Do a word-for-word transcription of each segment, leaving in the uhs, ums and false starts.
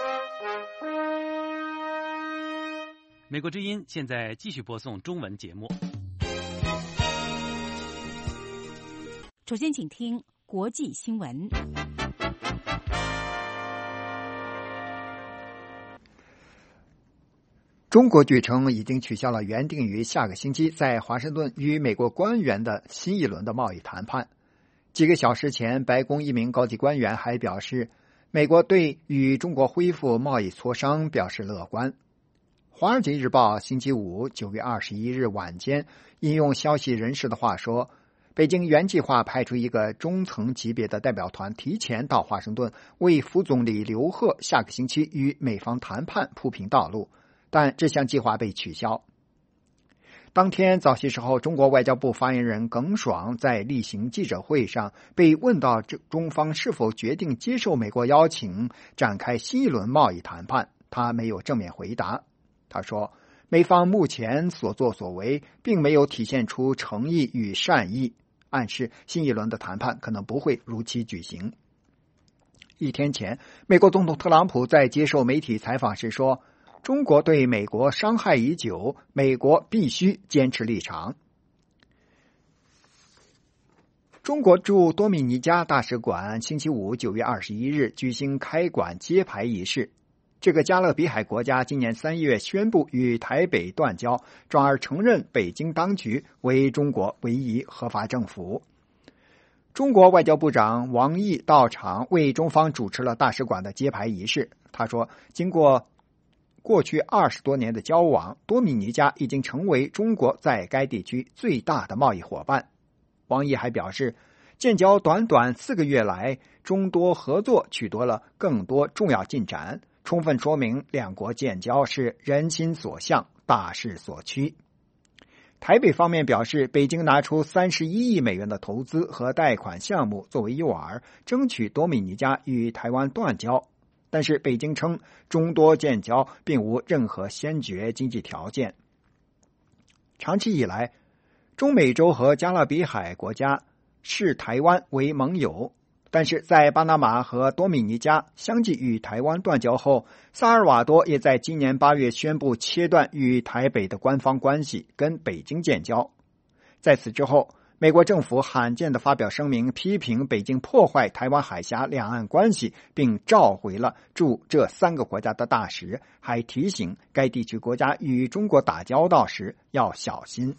美国之音现在继续播送中文节目。 首先请听国际新闻。 中国据称已经取消了原定于下个星期在华盛顿与美国官员的新一轮的贸易谈判。几个小时前，白宫一名高级官员还表示，美国对与中国恢复贸易磋商表示乐观。华尔街日报星期五九月二十一日晚间引用消息人士的话说，北京原计划派出一个中层级别的代表团提前到华盛顿，为副总理刘鹤下个星期与美方谈判铺平道路，但这项计划被取消。当天早些时候，中国外交部发言人耿爽在例行记者会上被问到中方是否决定接受美国邀请展开新一轮贸易谈判，他没有正面回答。他说，美方目前所作所为并没有体现出诚意与善意，暗示新一轮的谈判可能不会如期举行。一天前，美国总统特朗普在接受媒体采访时说，中国对美国伤害已久，美国必须坚持立场。中国驻多米尼加大使馆星期五九月二十一日举行开馆揭牌仪式。这个加勒比海国家今年三月宣布与台北断交，转而承认北京当局为中国唯一合法政府。中国外交部长王毅到场为中方主持了大使馆的揭牌仪式。他说，经过过去二十多年的交往，多米尼加已经成为中国在该地区最大的贸易伙伴。王毅还表示，建交短短四个月来，中多合作取得了更多重要进展，充分说明两国建交是人心所向，大势所趋。台北方面表示，北京拿出三十一亿美元的投资和贷款项目作为诱饵，争取多米尼加与台湾断交。但是北京称，中多建交并无任何先决经济条件。长期以来，中美洲和加勒比海国家视台湾为盟友，但是在巴拿马和多米尼加相继与台湾断交后，萨尔瓦多也在今年八月宣布切断与台北的官方关系，跟北京建交。在此之后，美国政府罕见地发表声明，批评北京破坏台湾海峡两岸关系，并召回了驻这三个国家的大使，还提醒该地区国家与中国打交道时要小心。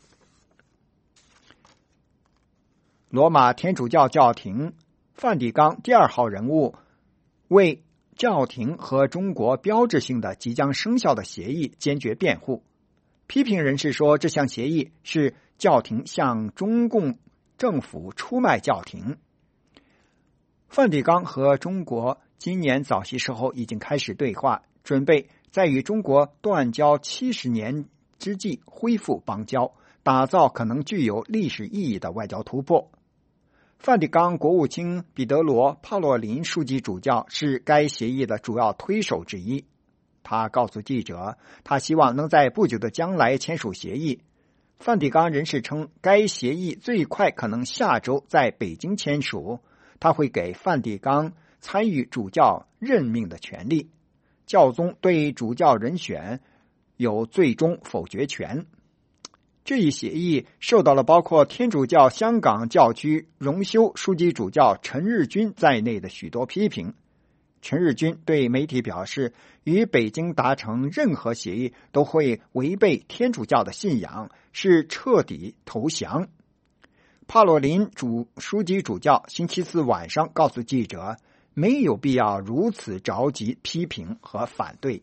罗马天主教教廷梵蒂冈第二号人物为教廷和中国标志性的即将生效的协议坚决辩护。批评人士说，这项协议是教廷向中共政府出卖教廷。梵蒂冈和中国今年早些时候已经开始对话，准备在与中国断交七十年之际恢复邦交，打造可能具有历史意义的外交突破。梵蒂冈国务卿彼得罗·帕洛林书记主教是该协议的主要推手之一。他告诉记者，他希望能在不久的将来签署协议。梵蒂冈人士称，该协议最快可能下周在北京签署，他会给梵蒂冈参与主教任命的权利。教宗对主教人选有最终否决权。这一协议受到了包括天主教香港教区荣休枢机主教陈日君在内的许多批评。陈日君对媒体表示，与北京达成任何协议都会违背天主教的信仰，是彻底投降。帕洛林主枢机主教星期四晚上告诉记者，没有必要如此着急批评和反对。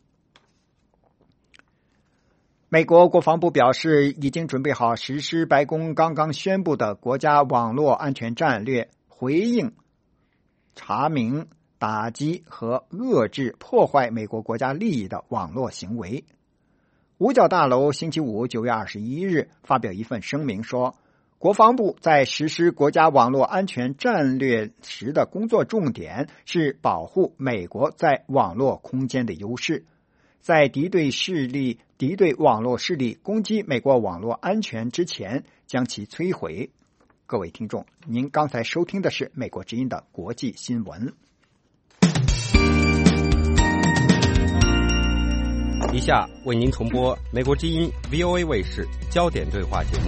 美国国防部表示，已经准备好实施白宫刚刚宣布的国家网络安全战略，回应、查明、打击和遏制破坏美国国家利益的网络行为。五角大楼星期五九月二十一日发表一份声明说，国防部在实施国家网络安全战略时的工作重点是保护美国在网络空间的优势，在敌对势力、敌对网络势力攻击美国网络安全之前将其摧毁。各位听众，您刚才收听的是美国之音的国际新闻。 下为您重播美国之音 V O A 卫视焦点对话节目。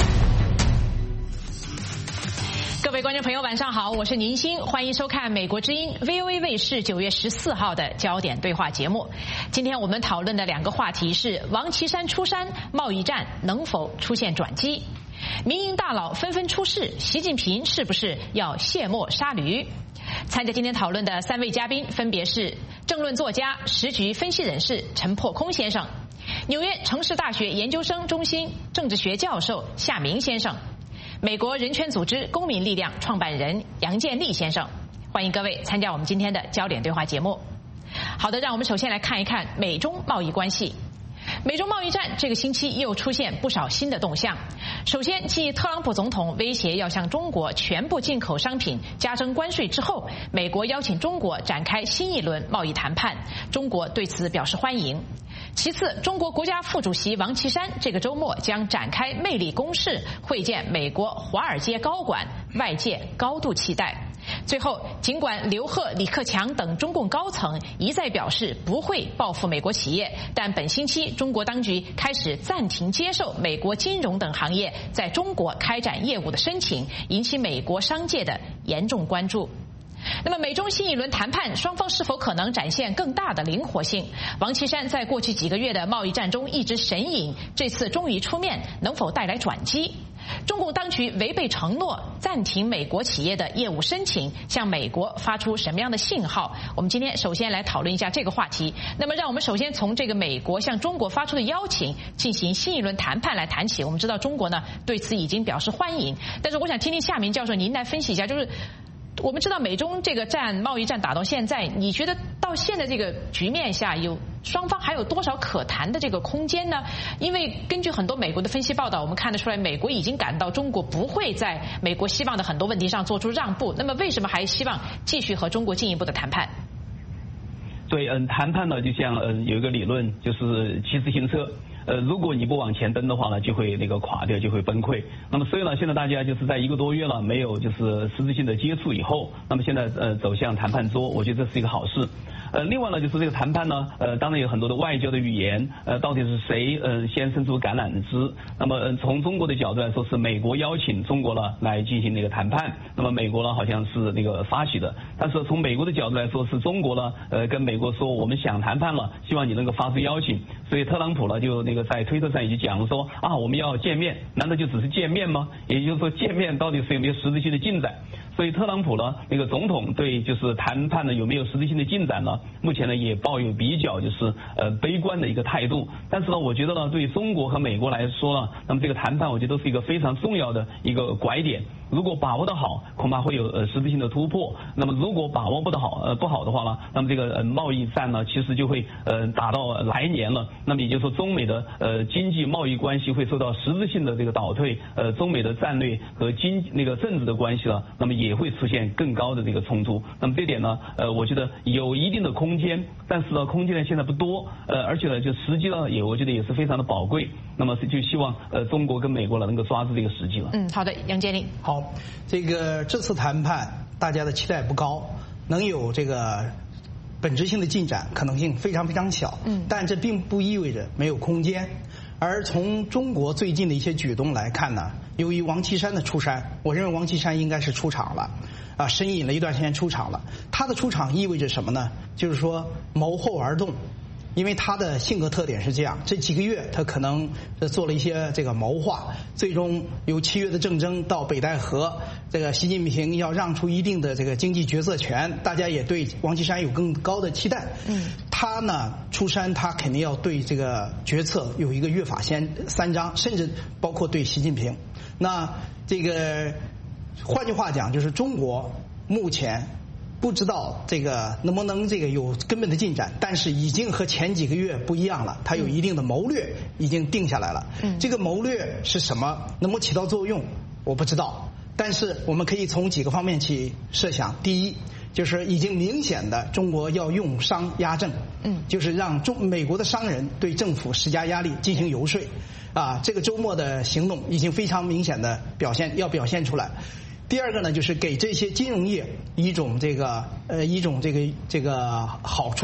各位观众朋友晚上好，我是宁欣，欢迎收看美国之音 V O A 卫视九月十四号的焦点对话节目。今天我们讨论的两个话题是王岐山出山，贸易战能否出现转机？民营大佬纷纷出事，习近平是不是要卸磨杀驴？参加今天讨论的三位嘉宾分别是政论作家、时局分析人士陈破空先生，纽约城市大学研究生中心政治学教授夏明先生，美国人权组织公民力量创办人杨建立先生。欢迎各位参加我们今天的焦点对话节目。好的，让我们首先来看一看美中贸易关系。美中贸易战这个星期又出现不少新的动向。首先，继特朗普总统威胁要向中国全部进口商品加征关税之后，美国邀请中国展开新一轮贸易谈判，中国对此表示欢迎。其次，中国国家副主席王岐山这个周末将展开魅力攻势，会见美国华尔街高管，外界高度期待。最后，尽管刘鹤、李克强等中共高层一再表示不会报复美国企业，但本星期中国当局开始暂停接受美国金融等行业在中国开展业务的申请，引起美国商界的严重关注。那么美中新一轮谈判，双方是否可能展现更大的灵活性？王岐山在过去几个月的贸易战中一直神隐，这次终于出面，能否带来转机？中共当局违背承诺，暂停美国企业的业务申请，向美国发出什么样的信号？我们今天首先来讨论一下这个话题。那么让我们首先从这个美国向中国发出的邀请进行新一轮谈判来谈起。我们知道中国呢对此已经表示欢迎，但是我想听听夏明教授您来分析一下，就是我们知道美中这个战贸易战打到现在，你觉得到现在这个局面下，有双方还有多少可谈的这个空间呢？因为根据很多美国的分析报道，我们看得出来，美国已经感到中国不会在美国希望的很多问题上做出让步，那么为什么还希望继续和中国进一步的谈判？ 对，嗯，谈判呢，就像嗯有一个理论，就是骑自行车。呃，如果你不往前蹬的话呢，就会那个垮掉，就会崩溃。那么所以呢，现在大家就是在一个多月了，没有就是实质性的接触以后，那么现在呃走向谈判桌，我觉得这是一个好事。呃，另外呢，就是这个谈判呢，呃，当然有很多的外交的语言，呃，到底是谁呃先伸出橄榄枝？那么、呃、从中国的角度来说，是美国邀请中国呢来进行那个谈判，那么美国呢好像是那个发起的，但是从美国的角度来说，是中国呢呃跟美国说我们想谈判了，希望你能够发出邀请。所以特朗普呢就那个在推特上已经讲了说啊，我们要见面，难道就只是见面吗？也就是说见面到底是有没有实质性的进展？所以特朗普呢，那个总统对就是谈判呢有没有实质性的进展呢？目前呢也抱有比较就是呃悲观的一个态度。但是呢，我觉得呢，对中国和美国来说呢，那么这个谈判我觉得都是一个非常重要的一个拐点。如果把握得好，恐怕会有呃实质性的突破。那么如果把握不得好呃不好的话呢，那么这个呃贸易战呢其实就会呃打到来年了。那么也就是说，中美的呃经济贸易关系会受到实质性的这个倒退。呃，中美的战略和经那个政治的关系呢，那么也会出现更高的这个冲突。那么这点呢，呃，我觉得有一定的空间，但是呢，空间呢现在不多，呃，而且呢，就时机呢也我觉得也是非常的宝贵。那么就希望呃中国跟美国呢能够抓住这个时机了。 嗯，好的，杨建立。 好，这个这次谈判大家的期待不高，能有这个本质性的进展可能性非常非常小。嗯，但这并不意味着没有空间。而从中国最近的一些举动来看呢，由于王岐山的出山，我认为王岐山应该是出场了，啊，神隐了一段时间出场了。他的出场意味着什么呢？就是说谋后而动。因为他的性格特点是这样，这几个月他可能做了一些这个谋划，最终由七月的政争到北戴河，这个习近平要让出一定的这个经济决策权，大家也对王岐山有更高的期待。嗯，他呢出山，他肯定要对这个决策有一个约法先三章，甚至包括对习近平。那这个换句话讲，就是中国目前不知道这个能不能这个有根本的进展，但是已经和前几个月不一样了，它有一定的谋略已经定下来了。嗯，这个谋略是什么，能不能起到作用，我不知道。但是我们可以从几个方面去设想。第一，就是已经明显的中国要用商压政，嗯，就是让中美国的商人对政府施加压力，进行游说。啊，这个周末的行动已经非常明显的表现，要表现出来。第二个呢，就是给这些金融业一种这个呃一种这个这个好处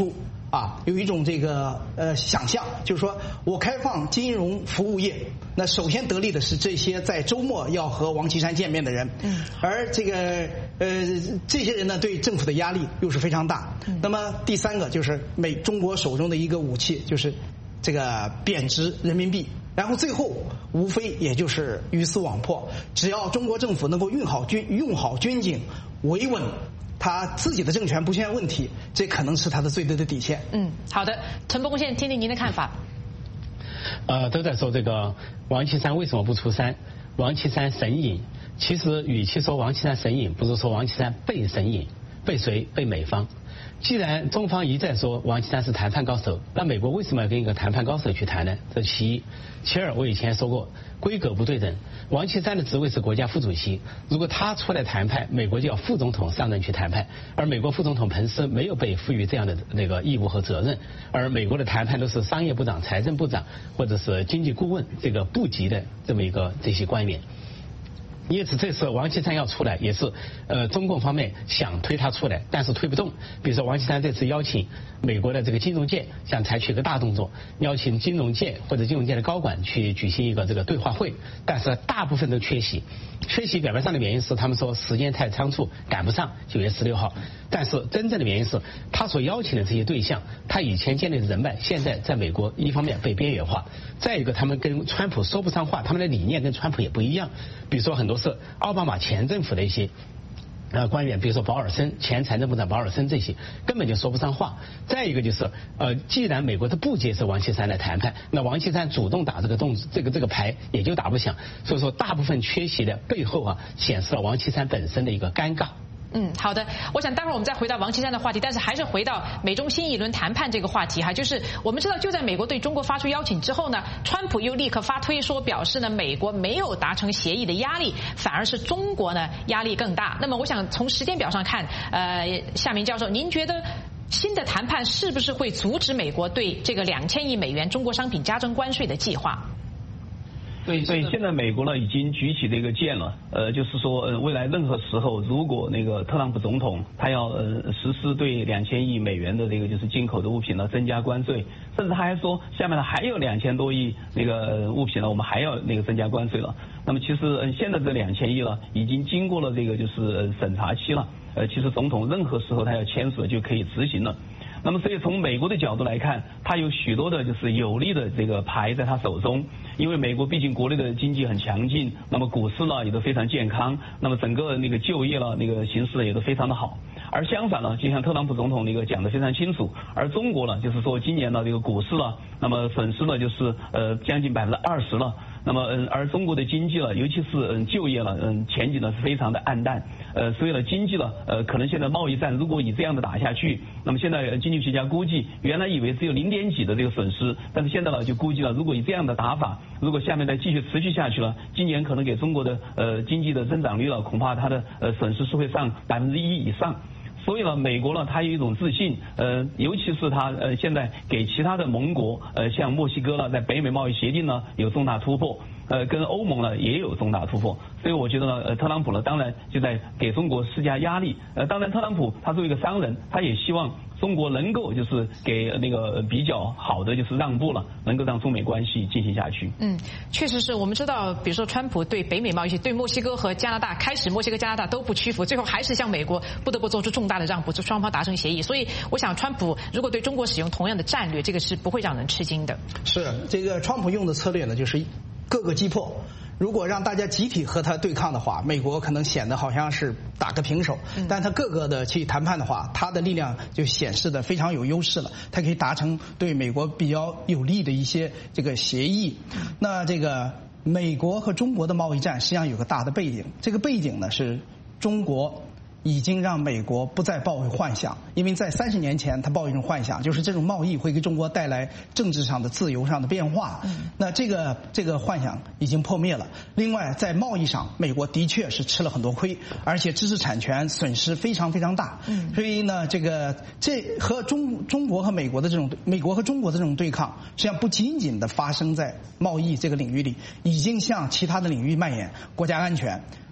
啊，有一种这个呃想象，就是说我开放金融服务业，那首先得利的是这些在周末要和王岐山见面的人，嗯，而这个呃这些人呢对政府的压力又是非常大。嗯、那么第三个就是美中国手中的一个武器，就是这个贬值人民币。然后最后无非也就是鱼死网破，只要中国政府能够用好军用好军警，维稳他自己的政权不出现问题，这可能是他的最低的底线。 嗯，好的，陈伯公先听听您的看法。 呃，都在说这个王岐山为什么不出山？王岐山神隐，其实与其说王岐山神隐，不如说王岐山被神隐，被谁？被美方。既然中方一再说王岐山是谈判高手，那美国为什么要跟一个谈判高手去谈呢？这其一。其二，我以前说过，规格不对等。王岐山的职位是国家副主席，如果他出来谈判，美国就要副总统上任去谈判，而美国副总统彭斯没有被赋予这样的那个义务和责任，而美国的谈判都是商业部长、财政部长或者是经济顾问这个部级的这么一个这些官员。因此这次王岐山要出来，也是呃中共方面想推他出来，但是推不动。比如说王岐山这次邀请美国的这个金融界想采取一个大动作，邀请金融界或者金融界的高管去举行一个这个对话会，但是大部分都缺席。缺席表面上的原因是他们说时间太仓促赶不上九月十六号，但是真正的原因是他所邀请的这些对象，他以前建立的人脉现在在美国一方面被边缘化，再一个他们跟川普说不上话，他们的理念跟川普也不一样。比如说很多是奥巴马前政府的一些呃官员，比如说保尔森前财政部长保尔森，这些根本就说不上话。再一个就是呃，既然美国的不接受王岐山来谈判，那王岐山主动打这个动这个这个牌也就打不响。所以说大部分缺席的背后啊，显示了王岐山本身的一个尴尬。 嗯，好的，我想待会儿我们再回到王岐山的话题，但是还是回到美中新一轮谈判这个话题哈，就是我们知道就在美国对中国发出邀请之后呢，川普又立刻发推说表示呢，美国没有达成协议的压力，反而是中国呢压力更大。那么我想从时间表上看，呃，夏明教授，您觉得新的谈判是不是会阻止美国对这个两千亿美元中国商品加征关税的计划？ 对，所以现在美国呢已经举起这个剑了，呃，就是说，呃，未来任何时候，如果那个特朗普总统他要呃实施对两千亿美元的这个就是进口的物品呢增加关税，甚至他还说下面呢还有两千多亿那个物品呢，我们还要那个增加关税了。那么其实呃现在这两千亿了，已经经过了这个就是审查期了，呃，其实总统任何时候他要签署就可以执行了。那么所以从美国的角度来看，他有许多的就是有利的这个牌在他手中，因为美国毕竟国内的经济很强劲，那么股市呢也都非常健康，那么整个那个就业了那个形势也都非常的好。而相反呢，就像特朗普总统那个讲得非常清楚，而中国呢就是说今年呢这个股市了，那么损失呢就是呃将近百分之二十了。那么嗯，而中国的经济了，尤其是嗯就业了，嗯前景呢是非常的暗淡，呃，所以呢经济了，呃可能现在贸易战如果以这样的打下去，那么现在经济学家估计，原来以为只有零点几的这个损失，但是现在呢就估计了，如果以这样的打法，如果下面再继续持续下去了，今年可能给中国的呃经济的增长率了，恐怕它的呃损失是会上百分之一以上。所以呢，美国呢，它有一种自信，呃，尤其是它呃现在给其他的盟国，呃，像墨西哥呢，在北美贸易协定呢有重大突破，呃，跟欧盟呢也有重大突破。所以我觉得呢，呃，特朗普呢，当然就在给中国施加压力。呃，当然，特朗普他作为一个商人，他也希望中国能够就是给那个比较好的就是让步了，能够让中美关系进行下去。 嗯，确实是我们知道，比如说川普对北美贸易、对墨西哥和加拿大，开始墨西哥、加拿大都不屈服，最后还是向美国不得不做出重大的让步，就双方达成协议。所以，我想川普如果对中国使用同样的战略，这个是不会让人吃惊的。 是这个川普用的策略呢，就是各个击破。如果让大家集体和他对抗的话，美国可能显得好像是打个平手，但他各个的去谈判的话，他的力量就显示的非常有优势了，他可以达成对美国比较有利的一些这个协议。那这个美国和中国的贸易战实际上有个大的背景，这个背景呢是中国已经让美国不再抱有幻想，因为在三十年前他抱一种幻想，就是这种贸易会给中国带来政治上的自由上的变化。那这个这个幻想已经破灭了。另外在贸易上，美国的确是吃了很多亏，而且知识产权损失非常非常大。所以呢，这个这和中中国和美国的这种美国和中国的这种对抗，实际上不仅仅的发生在贸易这个领域里，已经向其他的领域蔓延，国家安全。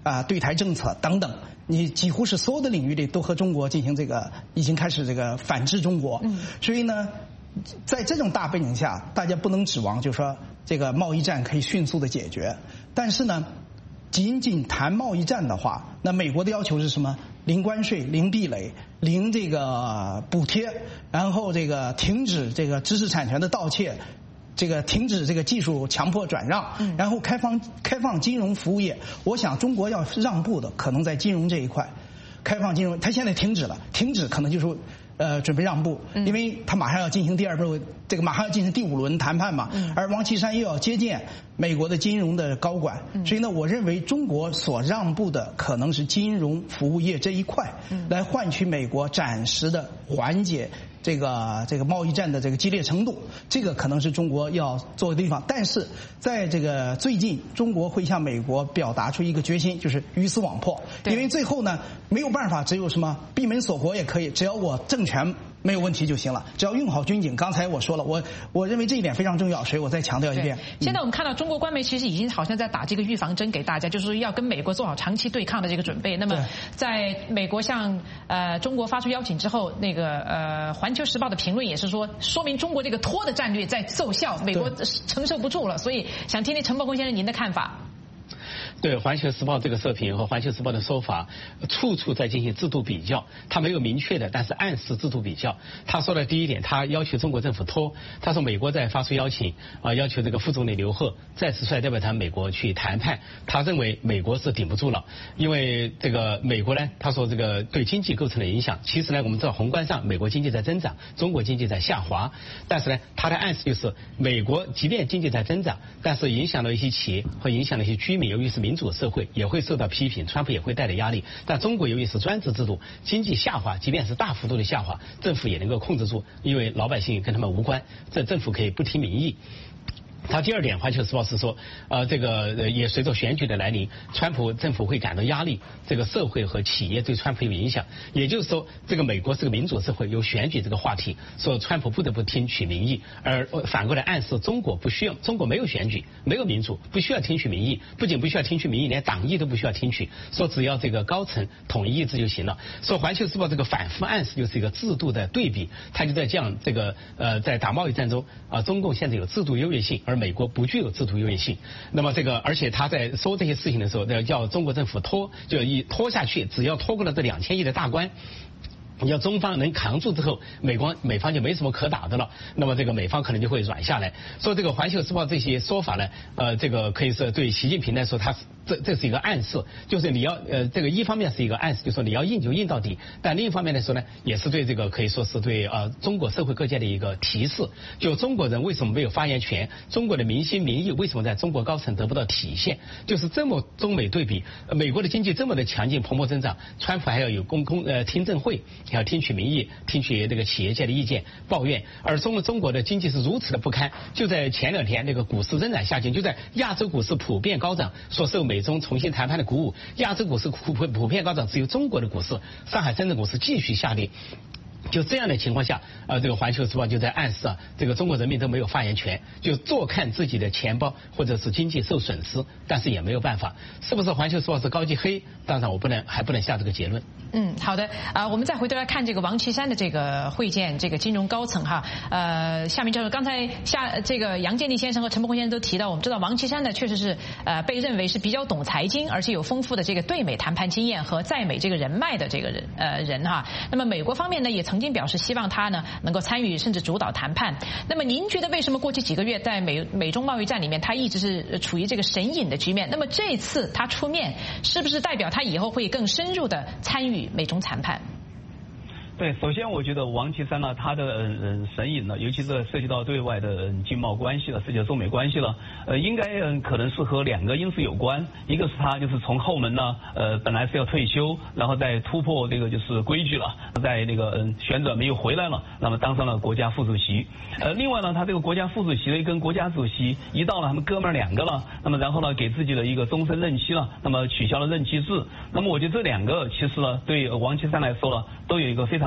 啊对台政策等等，你几乎是所有的领域里都和中国进行这个已经开始这个反制中国。嗯，所以呢，在这种大背景下，大家不能指望就说这个贸易战可以迅速的解决。但是呢，仅仅谈贸易战的话，那美国的要求是什么？零关税、零壁垒、零这个补贴，然后这个停止这个知识产权的盗窃，这个停止这个技术强迫转让，然后开放开放金融服务业。我想中国要让步的可能在金融这一块，开放金融，它现在停止了，停止可能就是呃准备让步，因为它马上要进行第二步，这个马上要进行第五轮谈判嘛，而王岐山又要接见美国的金融的高管，所以呢，我认为中国所让步的可能是金融服务业这一块，来换取美国暂时的缓解这个这个贸易战的这个激烈程度，这个可能是中国要做的地方。但是在这个最近，中国会向美国表达出一个决心，就是鱼死网破，因为最后呢没有办法，只有什么闭门锁国也可以，只要我政权没有问题就行了，只要用好军警。刚才我说了，我我认为这一点非常重要，所以我再强调一遍。 现在我们看到中国官媒其实已经好像在打这个预防针给大家，就是说要跟美国做好长期对抗的这个准备。那么在美国向呃中国发出邀请之后，那个呃《环球时报》的评论也是说，说明中国这个拖的战略在奏效，美国承受不住了。所以想听听陈伯公先生您的看法。 对《环球时报》这个社评和《环球时报》的说法，处处在进行制度比较。他没有明确的，但是暗示制度比较。他说的第一点，他要求中国政府拖。他说美国在发出邀请啊、呃，要求这个副总理刘鹤再次率代表团美国去谈判。他认为美国是顶不住了，因为这个美国呢，他说这个对经济构成了影响。其实呢，我们知道宏观上美国经济在增长，中国经济在下滑。但是呢，他的暗示就是美国即便经济在增长，但是影响了一些企业和影响了一些居民，由于是民主社会也会受到批评，川普也会带来压力。但中国由于是专制制度，经济下滑，即便是大幅度的下滑，政府也能够控制住，因为老百姓跟他们无关，这政府可以不听民意。他第二点，《环球时报》是说，呃，这个也随着选举的来临，川普政府会感到压力，这个社会和企业对川普有影响。也就是说，这个美国是个民主社会，有选举这个话题，说川普不得不听取民意，而反过来暗示中国不需要，中国没有选举，没有民主，不需要听取民意，不仅不需要听取民意，连党意都不需要听取，说只要这个高层统一意志就行了。说《环球时报》这个反复暗示就是一个制度的对比，他就在讲这个呃，在打贸易战中啊、呃，中共现在有制度优越性，而美国不具有制度优越性。那么这个，而且他在说这些事情的时候，要叫中国政府拖，就一拖下去，只要拖过了这两千亿的大关。你要中方能扛住之后，美方美方就没什么可打的了，那么这个美方可能就会软下来。说这个《环球时报》这些说法呢，呃，这个可以说对习近平来说，他这这是一个暗示，就是你要呃这个一方面是一个暗示，就是说你要硬就硬到底，但另一方面来说呢，也是对这个可以说是对呃中国社会各界的一个提示，就中国人为什么没有发言权，中国的民心民意为什么在中国高层得不到体现，就是这么中美对比，呃、美国的经济这么的强劲蓬勃增长，川普还要有公公呃听证会。要听取民意，听取这个企业界的意见抱怨，而中中国的经济是如此的不堪。就在前两天，那个股市仍然下行，就在亚洲股市普遍高涨，所受美中重新谈判的鼓舞，亚洲股市普普遍高涨，只有中国的股市，上海、深圳股市继续下跌。就这样的情况下，呃，这个《环球时报》就在暗示啊，这个中国人民都没有发言权，就坐看自己的钱包或者是经济受损失，但是也没有办法。是不是《环球时报》是高级黑？当然，我不能还不能下这个结论。 嗯，好的啊、呃，我们再回头来看这个王岐山的这个会见这个金融高层哈，呃，夏明教授，刚才夏这个杨建立先生和陈伯公先生都提到，我们知道王岐山呢确实是呃被认为是比较懂财经，而且有丰富的这个对美谈判经验和在美这个人脉的这个人呃人哈。那么美国方面呢也曾经表示希望他呢能够参与甚至主导谈判。那么您觉得为什么过去几个月在美美中贸易战里面他一直是处于这个神隐的局面？那么这次他出面，是不是代表他以后会更深入的参与美中谈判？ 对，首先我觉得王岐山呢，他的嗯嗯神隐呢，尤其是涉及到对外的经贸关系了，涉及到中美关系了，呃，应该嗯可能是和两个因素有关，一个是他就是从后门呢，呃，本来是要退休，然后再突破这个就是规矩了，在那个嗯旋转门又回来了，那么当上了国家副主席。呃，另外呢，他这个国家副主席呢跟国家主席一到了，他们哥们儿两个了，那么然后呢给自己的一个终身任期了，那么取消了任期制，那么我觉得这两个其实呢对王岐山来说呢都有一个非常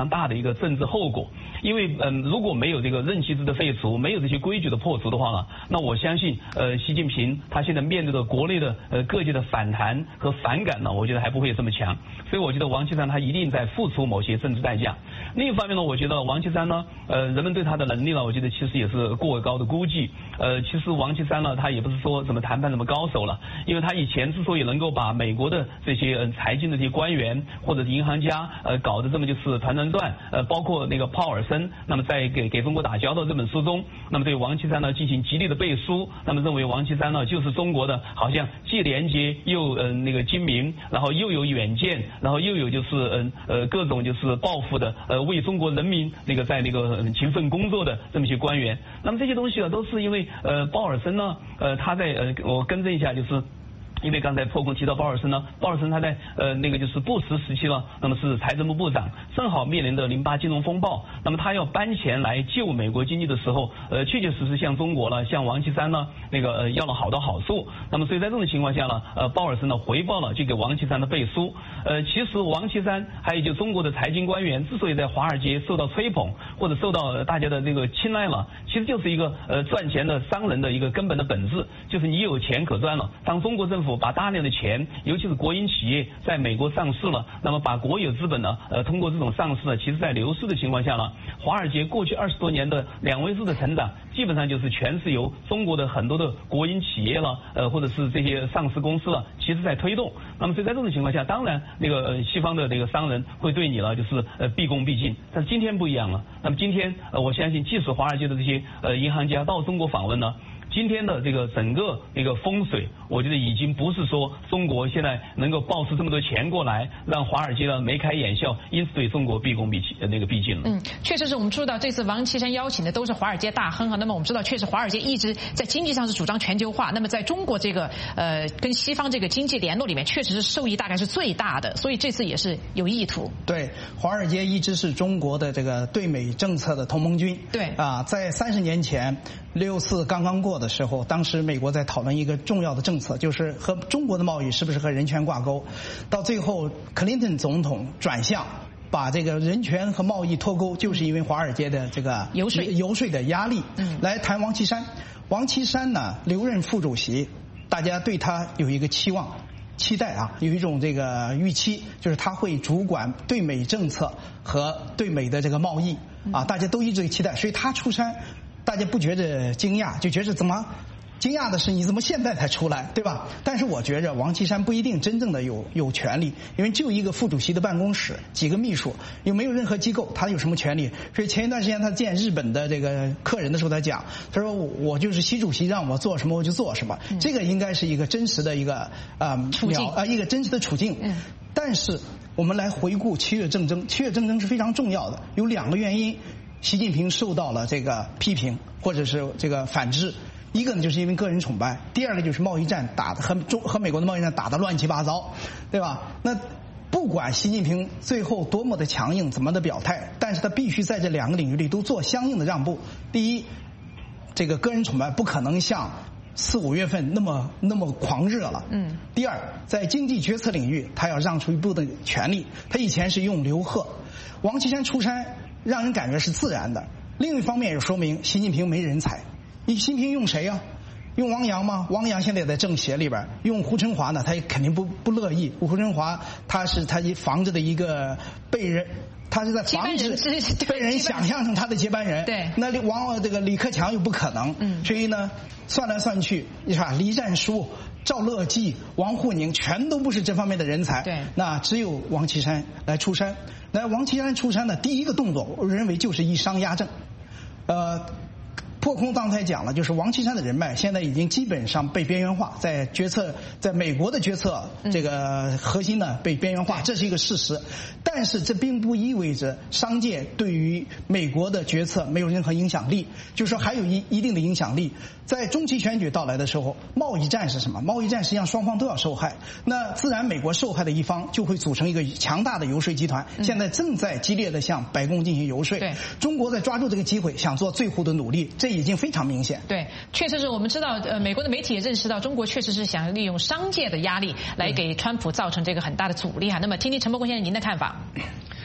常大的一个政治后果。因为嗯，如果没有这个任期制的废除，没有这些规矩的破除的话呢，那我相信呃，习近平他现在面对的国内的呃各界的反弹和反感呢，我觉得还不会这么强。所以我觉得王岐山他一定在付出某些政治代价。另一方面呢，我觉得王岐山呢，呃，人们对他的能力呢，我觉得其实也是过高的估计。呃，其实王岐山呢，他也不是说什么谈判什么高手了，因为他以前之所以能够把美国的这些呃财经的这些官员或者是银行家呃搞得这么就是团团转，呃，包括那个鲍尔森，那么在给给中国打交道这本书中，那么对王岐山呢进行极力的背书，那么认为王岐山呢就是中国的好像既廉洁又呃那个精明，然后又有远见，然后又有就是嗯 呃, 呃各种就是抱负的呃为中国人民那个在那个、呃、勤奋工作的这么些官员。那么这些东西呢都是因为呃鲍尔森呢呃他在呃我更正一下就是。因为刚才破空提到鲍尔森呢，鲍尔森他在呃那个就是布什时期呢，那么是财政部部长，正好面临的零八金融风暴，那么他要搬钱来救美国经济的时候，呃确确实实向中国呢，向王岐山呢那个呃要了好多好处，那么所以在这种情况下呢，呃鲍尔森呢回报了就给王岐山的背书，呃其实王岐山还有就中国的财经官员之所以在华尔街受到吹捧或者受到大家的这个青睐了，其实就是一个呃赚钱的商人的一个根本的本质，就是你有钱可赚了。当中国政府把大量的钱，尤其是国营企业在美国上市了，那么把国有资本呢，呃，通过这种上市呢，其实在流失的情况下呢，华尔街过去二十多年的两位数的成长，基本上就是全是由中国的很多的国营企业了，呃，或者是这些上市公司了，其实在推动。那么所以在这种情况下，当然那个呃西方的那个商人会对你呢，就是呃毕恭毕敬。但是今天不一样了。那么今天呃，我相信即使华尔街的这些呃银行家到中国访问呢。今天的这个整个那个风水，我觉得已经不是说中国现在能够爆出这么多钱过来，让华尔街呢眉开眼笑，因此对中国毕恭毕敬那个毕敬了。 嗯，确实是我们知道这次王岐山邀请的都是华尔街大亨哈。那么我们知道，确实华尔街一直在经济上是主张全球化，那么在中国这个呃跟西方这个经济联络里面，确实是受益大概是最大的，所以这次也是有意图。 对，华尔街一直是中国的这个对美政策的同盟军。 对啊，在三十年前六四刚刚过的时候，当时美国在讨论一个重要的政策，就是和中国的贸易是不是和人权挂钩。到最后，克林顿总统转向，把这个人权和贸易脱钩，就是因为华尔街的这个游说游说的压力。嗯，来谈王岐山。王岐山呢，留任副主席，大家对他有一个期望。期待啊，有一种这个预期，就是他会主管对美政策和对美的这个贸易啊，大家都一直期待，所以他出山，大家不觉得惊讶，就觉得怎么惊讶的是你怎么现在才出来，对吧？但是我觉着王岐山不一定真正的有有权利，因为就一个副主席的办公室，几个秘书，又没有任何机构，他有什么权利？所以前一段时间他见日本的这个客人的时候，他讲，他说我就是习主席让我做什么我就做什么，嗯、这个应该是一个真实的一个啊、呃、 处境啊一个真实的处境。嗯，但是我们来回顾七月政争，七月政争是非常重要的，有两个原因，习近平受到了这个批评或者是这个反制。一个呢，就是因为个人崇拜；第二个就是贸易战打的和中和美国的贸易战打得乱七八糟，对吧？那不管习近平最后多么的强硬，怎么的表态，但是他必须在这两个领域里都做相应的让步。第一，这个个人崇拜不可能像四五月份那么那么狂热了。嗯。第二，在经济决策领域，他要让出一部分权利。他以前是用刘鹤，王岐山出山，让人感觉是自然的。另一方面也说明习近平没人才。你习近平用谁呀、啊？用王阳吗？王阳现在也在政协里边。用胡春华呢，他也肯定不不乐意。胡春华他是他防着的一个被人，他是在防止被人想象成他的接班人。 对， 那王这个李克强又不可能。嗯，所以呢，算来算去，你看黎战书、赵乐际、王沪宁全都不是这方面的人才。 对， 那只有王岐山来出山。那王岐山出山的第一个动作，我认为就是以商压政。呃。破空刚才讲了，就是王岐山的人脉现在已经基本上被边缘化，在决策，在美国的决策这个核心呢被边缘化，这是一个事实。但是这并不意味着商界对于美国的决策没有任何影响力，就是说还有一一定的影响力。在中期选举到来的时候，贸易战是什么？贸易战实际上双方都要受害，那自然美国受害的一方就会组成一个强大的游说集团，现在正在激烈的向白宫进行游说。 对， 中国在抓住这个机会，想做最后的努力，这已经非常明显。 对，确实是我们知道，呃，美国的媒体也认识到，中国确实是想利用商界的压力来给川普造成这个很大的阻力哈。那么，听听陈伯公先生您的看法。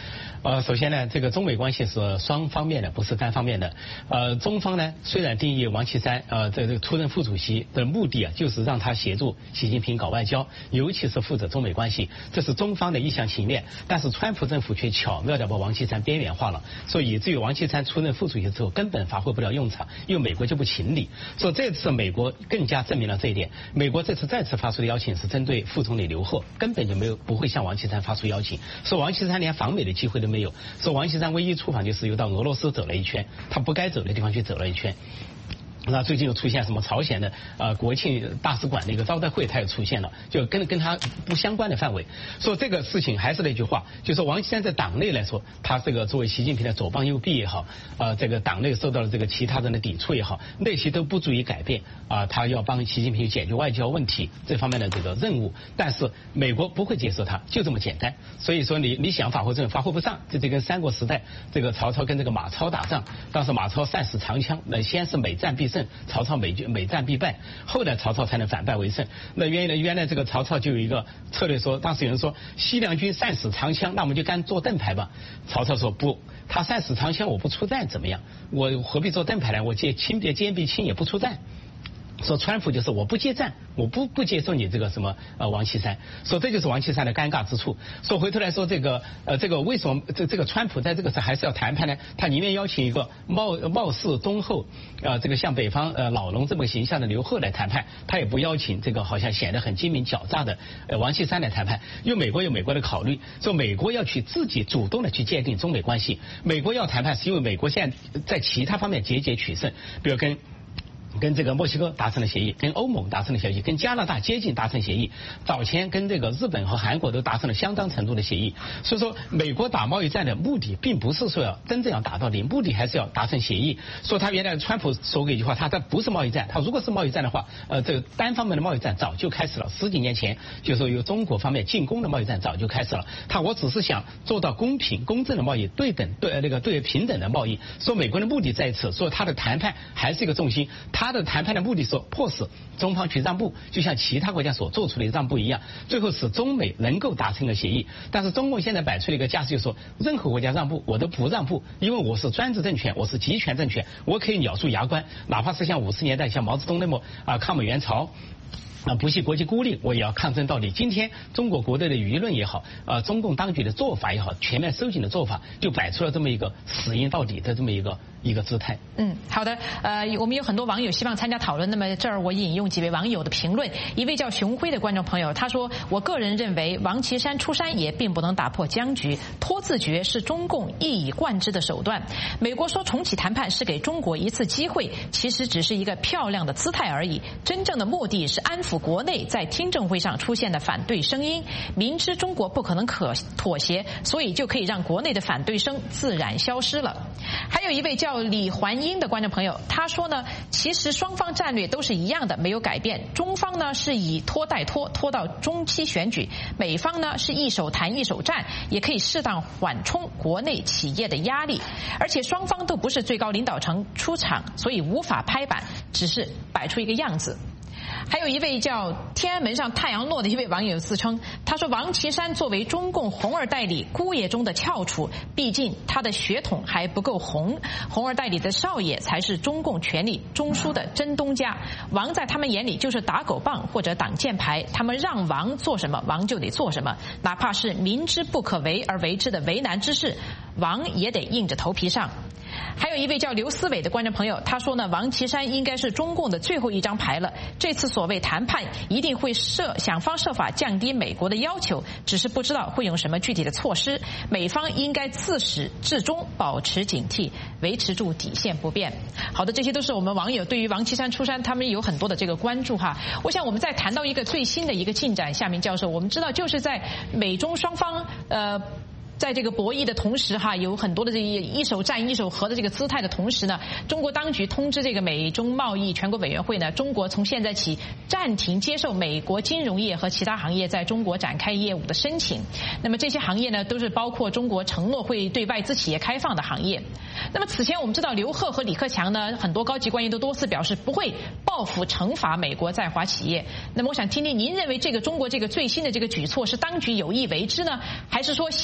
呃，首先呢，这个中美关系是双方面的，不是单方面的。呃，中方呢虽然定义王岐山呃这这个出任副主席的目的啊，就是让他协助习近平搞外交，尤其是负责中美关系，这是中方的一厢情愿。但是川普政府却巧妙地把王岐山边缘化了，所以以至于王岐山出任副主席之后根本发挥不了用场，因为美国就不情理。所以这次美国更加证明了这一点。美国这次再次发出的邀请是针对副总理刘鹤，根本就没有不会向王岐山发出邀请，说王岐山连访美的机会都没有，说王岐山唯一出访就是又到俄罗斯走了一圈，他不该走的地方去走了一圈。那最近又出现什么朝鲜的呃国庆大使馆的一个招待会，他又出现了，就跟跟他不相关的范围。说这个事情还是那句话，就说王岐山在党内来说，他这个作为习近平的左膀右臂也好，呃这个党内受到了这个其他人的抵触也好，那些都不足以改变啊、呃、他要帮习近平解决外交问题这方面的这个任务。但是美国不会接受他，就这么简单。所以说你你想发挥作用发挥不上，这这跟三国时代这个曹操跟这个马超打仗，当时马超善使长枪，那先是每战必胜。曹操每每战必败，后来曹操才能反败为胜。那原来原来这个曹操就有一个策略说，当时有人说西凉军善使长枪，那我们就干做盾牌吧。曹操说不，他善使长枪，我不出战怎么样？我何必做盾牌呢？我借轻别坚必轻，也不出战。说川普就是我不接战，我不不接受你这个什么呃王岐山，说这就是王岐山的尴尬之处。说回头来说这个呃这个为什么这这个川普在这个时候还是要谈判呢？他宁愿邀请一个貌貌似忠厚呃这个像北方呃老龙这么形象的刘鹤来谈判，他也不邀请这个好像显得很精明狡诈的呃王岐山来谈判。因为美国有美国的考虑，说美国要去自己主动的去界定中美关系。美国要谈判是因为美国现在在其他方面节节取胜，比如跟。跟这个墨西哥达成了协议，跟欧盟达成了协议，跟加拿大接近达成协议，早前跟这个日本和韩国都达成了相当程度的协议。所以说美国打贸易战的目的并不是说要真正要打到零，目的还是要达成协议。说他原来川普说过一句话，他这不是贸易战，他如果是贸易战的话，呃这个单方面的贸易战早就开始了，十几年前就说由中国方面进攻的贸易战早就开始了。他我只是想做到公平公正的贸易，对等对那个对平等的贸易。说美国的目的在此，说他的谈判还是一个重心，他的谈判的目的是迫使中方去让步，就像其他国家所做出的让步一样，最后使中美能够达成一个协议。但是中共现在摆出了一个架势，就是说任何国家让步我都不让步，因为我是专制政权，我是集权政权，我可以咬住牙关，哪怕是像五十年代像毛泽东那么啊抗美援朝。啊，不惜国际孤立，我也要抗争到底。今天中国国内的舆论也好，呃，中共当局的做法也好，全面收紧的做法，就摆出了这么一个死硬到底的这么一个一个姿态。 嗯，好的，呃，我们有很多网友希望参加讨论，那么这儿我引用几位网友的评论。一位叫熊辉的观众朋友，他说：“我个人认为，王岐山出山也并不能打破僵局，拖字诀是中共一以贯之的手段。美国说重启谈判是给中国一次机会，其实只是一个漂亮的姿态而已，真正的目的是安抚国内在听证会上出现的反对声音，明知中国不可能可妥协，所以就可以让国内的反对声自然消失了。”还有一位叫李环英的观众朋友，他说呢，其实双方战略都是一样的，没有改变。中方呢是以拖代拖，拖到中期选举；美方呢是一手谈一手战，也可以适当缓冲国内企业的压力。而且双方都不是最高领导层出场，所以无法拍板，只是摆出一个样子。还有一位叫天安门上太阳落的一位网友自称，他说王岐山作为中共红二代里姑爷中的翘楚，毕竟他的血统还不够红，红二代里的少爷才是中共权力中枢的真东家，王在他们眼里就是打狗棒或者挡箭牌，他们让王做什么王就得做什么，哪怕是明知不可为而为之的为难之事，王也得硬着头皮上。还有一位叫刘思伟的观众朋友，他说呢，王岐山应该是中共的最后一张牌了，这次所谓谈判一定会设想方设法降低美国的要求，只是不知道会用什么具体的措施，美方应该自始至终保持警惕，维持住底线不变。好的，这些都是我们网友对于王岐山出山他们有很多的这个关注哈。我想我们再谈到一个最新的一个进展，夏明教授，我们知道就是在美中双方呃在这个博弈的同时哈，有很多的这一手战一手和的这个姿态的同时呢，中国当局通知这个美中贸易全国委员会呢，中国从现在起暂停接受美国金融业和其他行业在中国展开业务的申请。那么这些行业呢，都是包括中国承诺会对外资企业开放的行业。那么此前我们知道刘鹤和李克强呢，很多高级官员都多次表示不会报复惩罚美国在华企业。那么我想听听您认为这个中国这个最新的这个举措是当局有意为之呢，还是说显示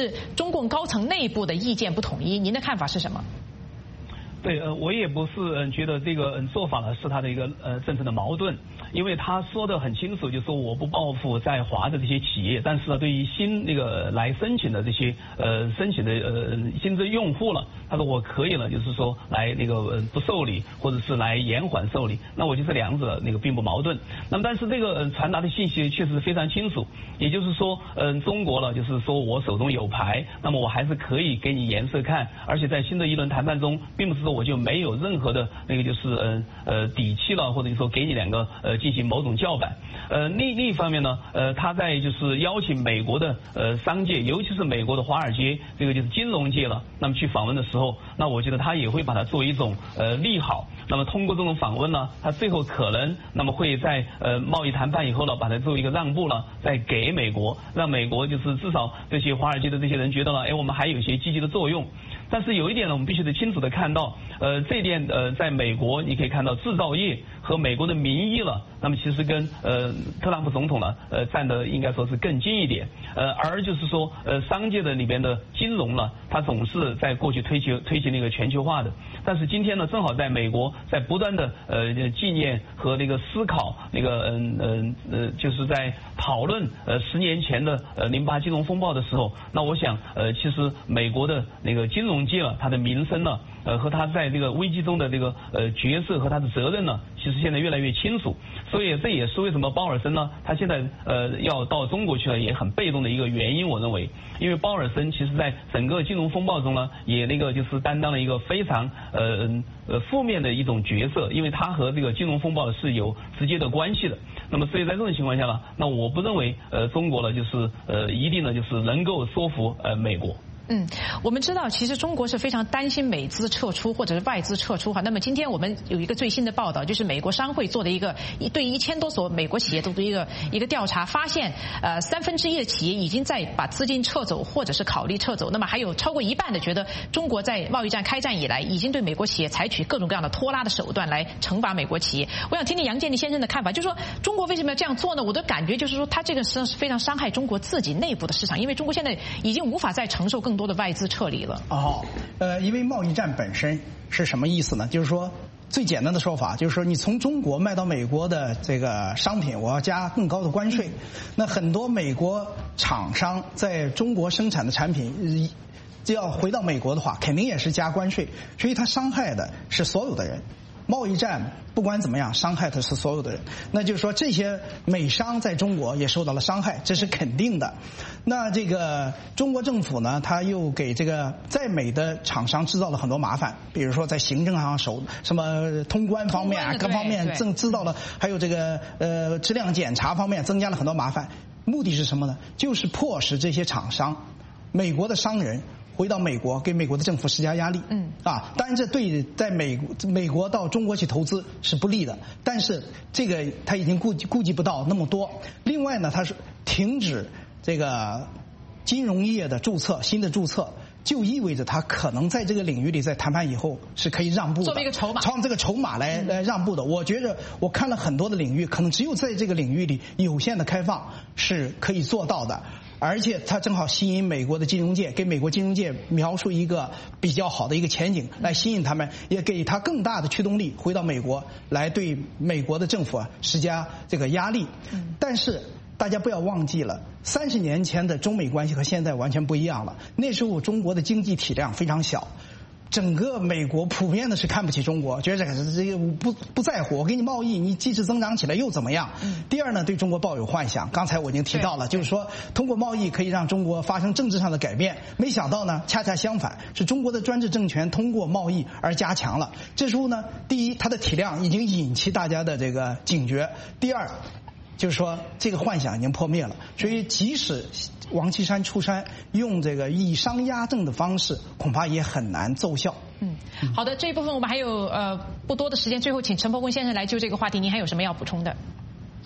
是中共高层内部的意见不统一，您的看法是什么？ 对，呃，我也不是嗯觉得这个嗯做法呢是他的一个呃政策的矛盾，因为他说的很清楚，就说我不报复在华的这些企业，但是呢，对于新那个来申请的这些呃申请的呃新增用户了，他说我可以了，就是说来那个呃不受理，或者是来延缓受理，那我觉得这两者那个并不矛盾。那么但是这个呃传达的信息确实非常清楚，也就是说嗯、呃、中国了，就是说我手中有牌，那么我还是可以给你颜色看，而且在新的一轮谈判中，并不是说我就没有任何的那个就是呃呃底气了，或者说给你两个呃进行某种叫板。呃另另一方面呢，呃他在就是邀请美国的呃商界，尤其是美国的华尔街这个就是金融界了，那么去访问的时候，那我觉得他也会把它作为一种呃利好。那么通过这种访问呢，他最后可能那么会在呃贸易谈判以后呢，把它作为一个让步了，再给美国，让美国就是至少这些华尔街的这些人觉得了，哎，我们还有一些积极的作用。但是有一点呢，我们必须得清楚的看到，呃，这一点呃，在美国你可以看到制造业和美国的民意了，那么其实跟呃特朗普总统呢，呃站的应该说是更近一点，呃，而就是说呃商界的里边的金融呢，它总是在过去推行推行那个全球化的，但是今天呢，正好在美国在不断的呃纪念和那个思考那个嗯嗯呃就是在讨论呃十年前的呃零八金融风暴的时候，那我想呃其实美国的那个金融界了，它的名声呢，呃和它在这个危机中的这个呃角色和它的责任呢，其实现在越来越清楚。所以这也是为什么鲍尔森呢，他现在呃要到中国去了也很被动的一个原因，我认为，因为鲍尔森其实在整个金融风暴中呢，也那个就是担当了一个非常呃呃负面的一种角色，因为他和这个金融风暴是有直接的关系的。那么所以在这种情况下呢，那我不认为呃中国呢就是呃一定呢就是能够说服呃美国。 嗯，我们知道，其实中国是非常担心美资撤出或者是外资撤出哈。那么今天我们有一个最新的报道，就是美国商会做的一个对一千多所美国企业做的一个一个调查，发现呃三分之一的企业已经在把资金撤走或者是考虑撤走。那么还有超过一半的觉得中国在贸易战开战以来，已经对美国企业采取各种各样的拖拉的手段来惩罚美国企业。我想听听杨建立先生的看法，就是说中国为什么要这样做呢？我的感觉就是说，他这个是非常伤害中国自己内部的市场，因为中国现在已经无法再承受更多的外资撤离了。 哦，呃，因为贸易战本身是什么意思呢？就是说，最简单的说法就是说，你从中国卖到美国的这个商品，我要加更高的关税。那很多美国厂商在中国生产的产品，就要回到美国的话，肯定也是加关税，所以它伤害的是所有的人。贸易战不管怎么样，伤害的是所有的人。那就是说，这些美商在中国也受到了伤害，这是肯定的。那这个中国政府呢，他又给这个在美的厂商制造了很多麻烦，比如说在行政上手什么通关方面啊，各方面正制造了，还有这个呃质量检查方面增加了很多麻烦。目的是什么呢？就是迫使这些厂商，美国的商人回到美国给美国的政府施加压力，嗯啊，当然这对在美美国到中国去投资是不利的，但是这个他已经顾及顾及不到那么多。另外呢，他是停止这个金融业的注册，新的注册就意味着他可能在这个领域里，在谈判以后是可以让步的， 作为一个筹码， 从这个筹码来来让步的。我觉着我看了很多的领域，可能只有在这个领域里有限的开放是可以做到的。而且它正好吸引美国的金融界，给美国金融界描述一个比较好的一个前景，来吸引他们，也给他更大的驱动力，回到美国来对美国的政府啊施加这个压力。但是大家不要忘记了，三十年前的中美关系和现在完全不一样了。那时候中国的经济体量非常小，整个美国普遍的是看不起中国，觉得这个不不在乎，我给你贸易，你即使增长起来又怎么样？嗯、第二呢，对中国抱有幻想。刚才我已经提到了，就是说通过贸易可以让中国发生政治上的改变。没想到呢，恰恰相反，是中国的专制政权通过贸易而加强了。这时候呢，第一，它的体量已经引起大家的这个警觉；第二，就是说这个幻想已经破灭了。所以即使王岐山出山，用这个以商压政的方式，恐怕也很难奏效。 嗯，好的，这一部分我们还有呃不多的时间，最后请陈伯文先生来就这个话题，您还有什么要补充的？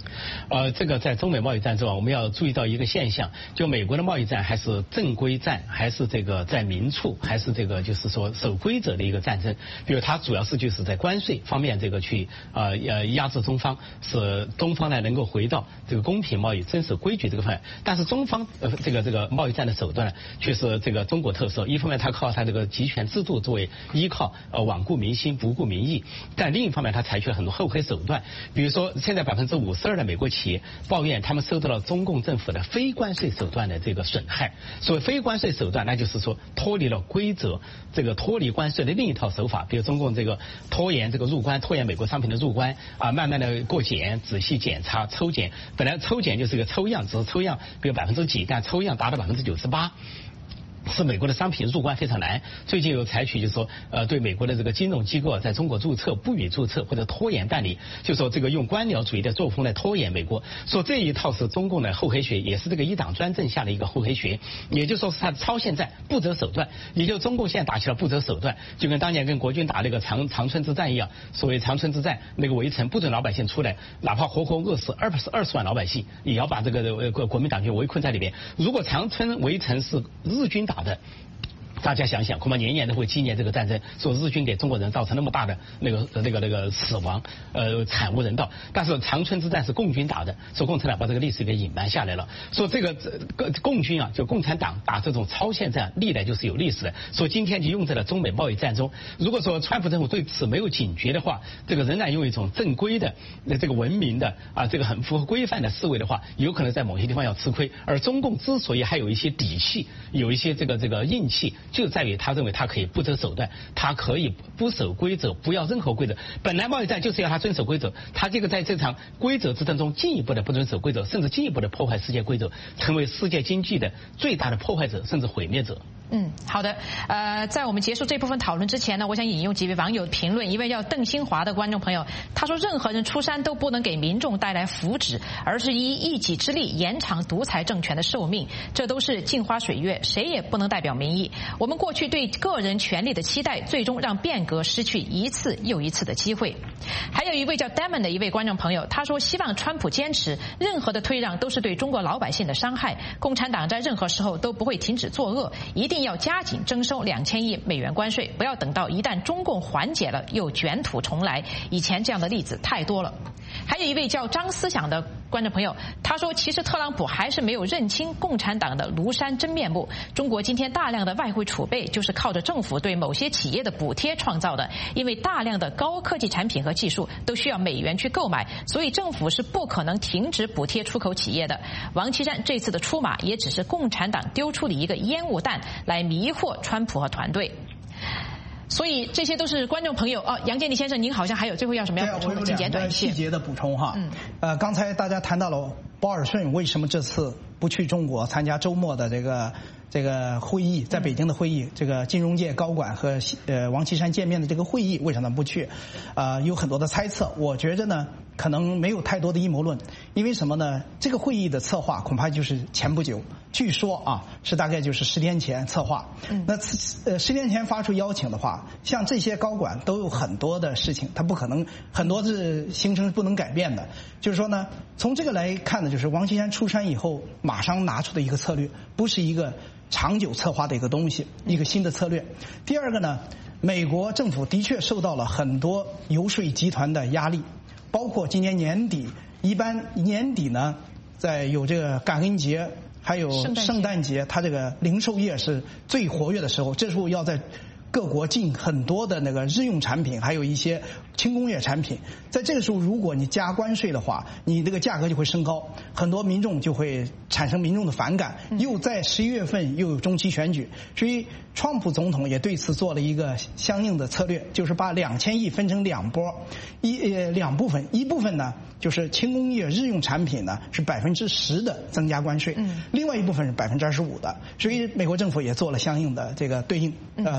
呃，这个在中美贸易战中啊，我们要注意到一个现象，就美国的贸易战还是正规战，还是这个在明处，还是这个就是说守规则的一个战争。比如它主要是就是在关税方面这个去呃呃压制中方，使东方呢能够回到这个公平贸易、遵守规矩这个范围。但是中方呃这个这个贸易战的手段呢，却是这个中国特色。一方面它靠它这个集权制度作为依靠，呃罔顾民心、不顾民意；但另一方面它采取了很多厚黑手段，比如说现在百分之五十二的美国企业抱怨他们受到了中共政府的非关税手段的这个损害。所谓非关税手段，那就是说脱离了规则，这个脱离关税的另一套手法，比如中共这个拖延这个入关，拖延美国商品的入关啊，慢慢的过检、仔细检查、抽检。本来抽检就是个抽样，只是抽样，比如百分之几，但抽样达到百分之九十八。是美国的商品入关非常难，最近有采取就是说，呃，对美国的这个金融机构在中国注册不予注册或者拖延办理，就说这个用官僚主义的作风来拖延美国，说这一套是中共的厚黑学，也是这个一党专政下的一个厚黑学，也就是说是他的超限战、不择手段，也就中共现在打起了不择手段，就跟当年跟国军打那个长长春之战一样，所谓长春之战那个围城不准老百姓出来，哪怕活活饿死二十二十万老百姓，也要把这个呃国民党军围困在里面。如果长春围城是日军打的，大家想想，恐怕年年都会纪念这个战争，说日军给中国人造成那么大的那个那个那个死亡，呃，惨无人道。但是长春之战是共军打的，说共产党把这个历史给隐瞒下来了。说这个共军啊，就共产党打这种超限战，历来就是有历史的。说今天就用在了中美贸易战中。如果说川普政府对此没有警觉的话，这个仍然用一种正规的、这个文明的啊，这个很符合规范的思维的话，有可能在某些地方要吃亏。而中共之所以还有一些底气，有一些这个这个硬气，就在于他认为他可以不择手段，他可以不守规则，不要任何规则。本来贸易战就是要他遵守规则，他这个在这场规则之争中进一步的不遵守规则，甚至进一步的破坏世界规则，成为世界经济的最大的破坏者，甚至毁灭者。 嗯，好的。呃，在我们结束这部分讨论之前呢，我想引用几位网友评论。一位叫邓新华的观众朋友，他说：“任何人出山都不能给民众带来福祉，而是以一己之力延长独裁政权的寿命，这都是镜花水月，谁也不能代表民意。我们过去对个人权利的期待，最终让变革失去一次又一次的机会。”还有一位叫 Damon 的一位观众朋友，他说：“希望川普坚持，任何的退让都是对中国老百姓的伤害。共产党在任何时候都不会停止作恶，一定要加紧征收两千亿美元关税，不要等到一旦中共缓解了又卷土重来。以前这样的例子太多了。”还有一位叫张思想的观众朋友，他说：“其实特朗普还是没有认清共产党的庐山真面目。中国今天大量的外汇储备就是靠着政府对某些企业的补贴创造的，因为大量的高科技产品和技术都需要美元去购买，所以政府是不可能停止补贴出口企业的。王岐山这次的出马也只是共产党丢出的一个烟雾弹，来迷惑川普和团队。”所以这些都是观众朋友哦，杨建立先生，您好像还有最后要什么要补充的？请简短一些。 细节的补充哈，嗯，呃，刚才大家谈到了鲍尔顺为什么这次不去中国参加周末的这个这个会议，在北京的会议，这个金融界高管和呃王岐山见面的这个会议，为什么不去？啊、呃，有很多的猜测，我觉着呢，可能没有太多的阴谋论，因为什么呢？这个会议的策划恐怕就是前不久，据说啊是大概就是十天前策划。嗯、那呃十天前发出邀请的话，像这些高管都有很多的事情，他不可能很多是行程是不能改变的。就是说呢，从这个来看呢，就是王岐山出山以后马上拿出的一个策略，不是一个长久策划的一个东西，一个新的策略。第二个呢，美国政府的确受到了很多游说集团的压力，包括今年年底，一般年底呢，在有这个感恩节，还有圣诞节，它这个零售业是最活跃的时候，这时候要在各国进很多的那个日用产品，还有一些轻工业产品，在这个时候如果你加关税的话，你这个价格就会升高，很多民众就会产生民众的反感。又在十一月份又有中期选举，所以川普总统也对此做了一个相应的策略，就是把两千亿分成两波，一呃两部分，一部分呢就是轻工业日用产品呢是百分之十的增加关税，嗯，另外一部分是百分之二十五的，所以美国政府也做了相应的这个对应呃措施。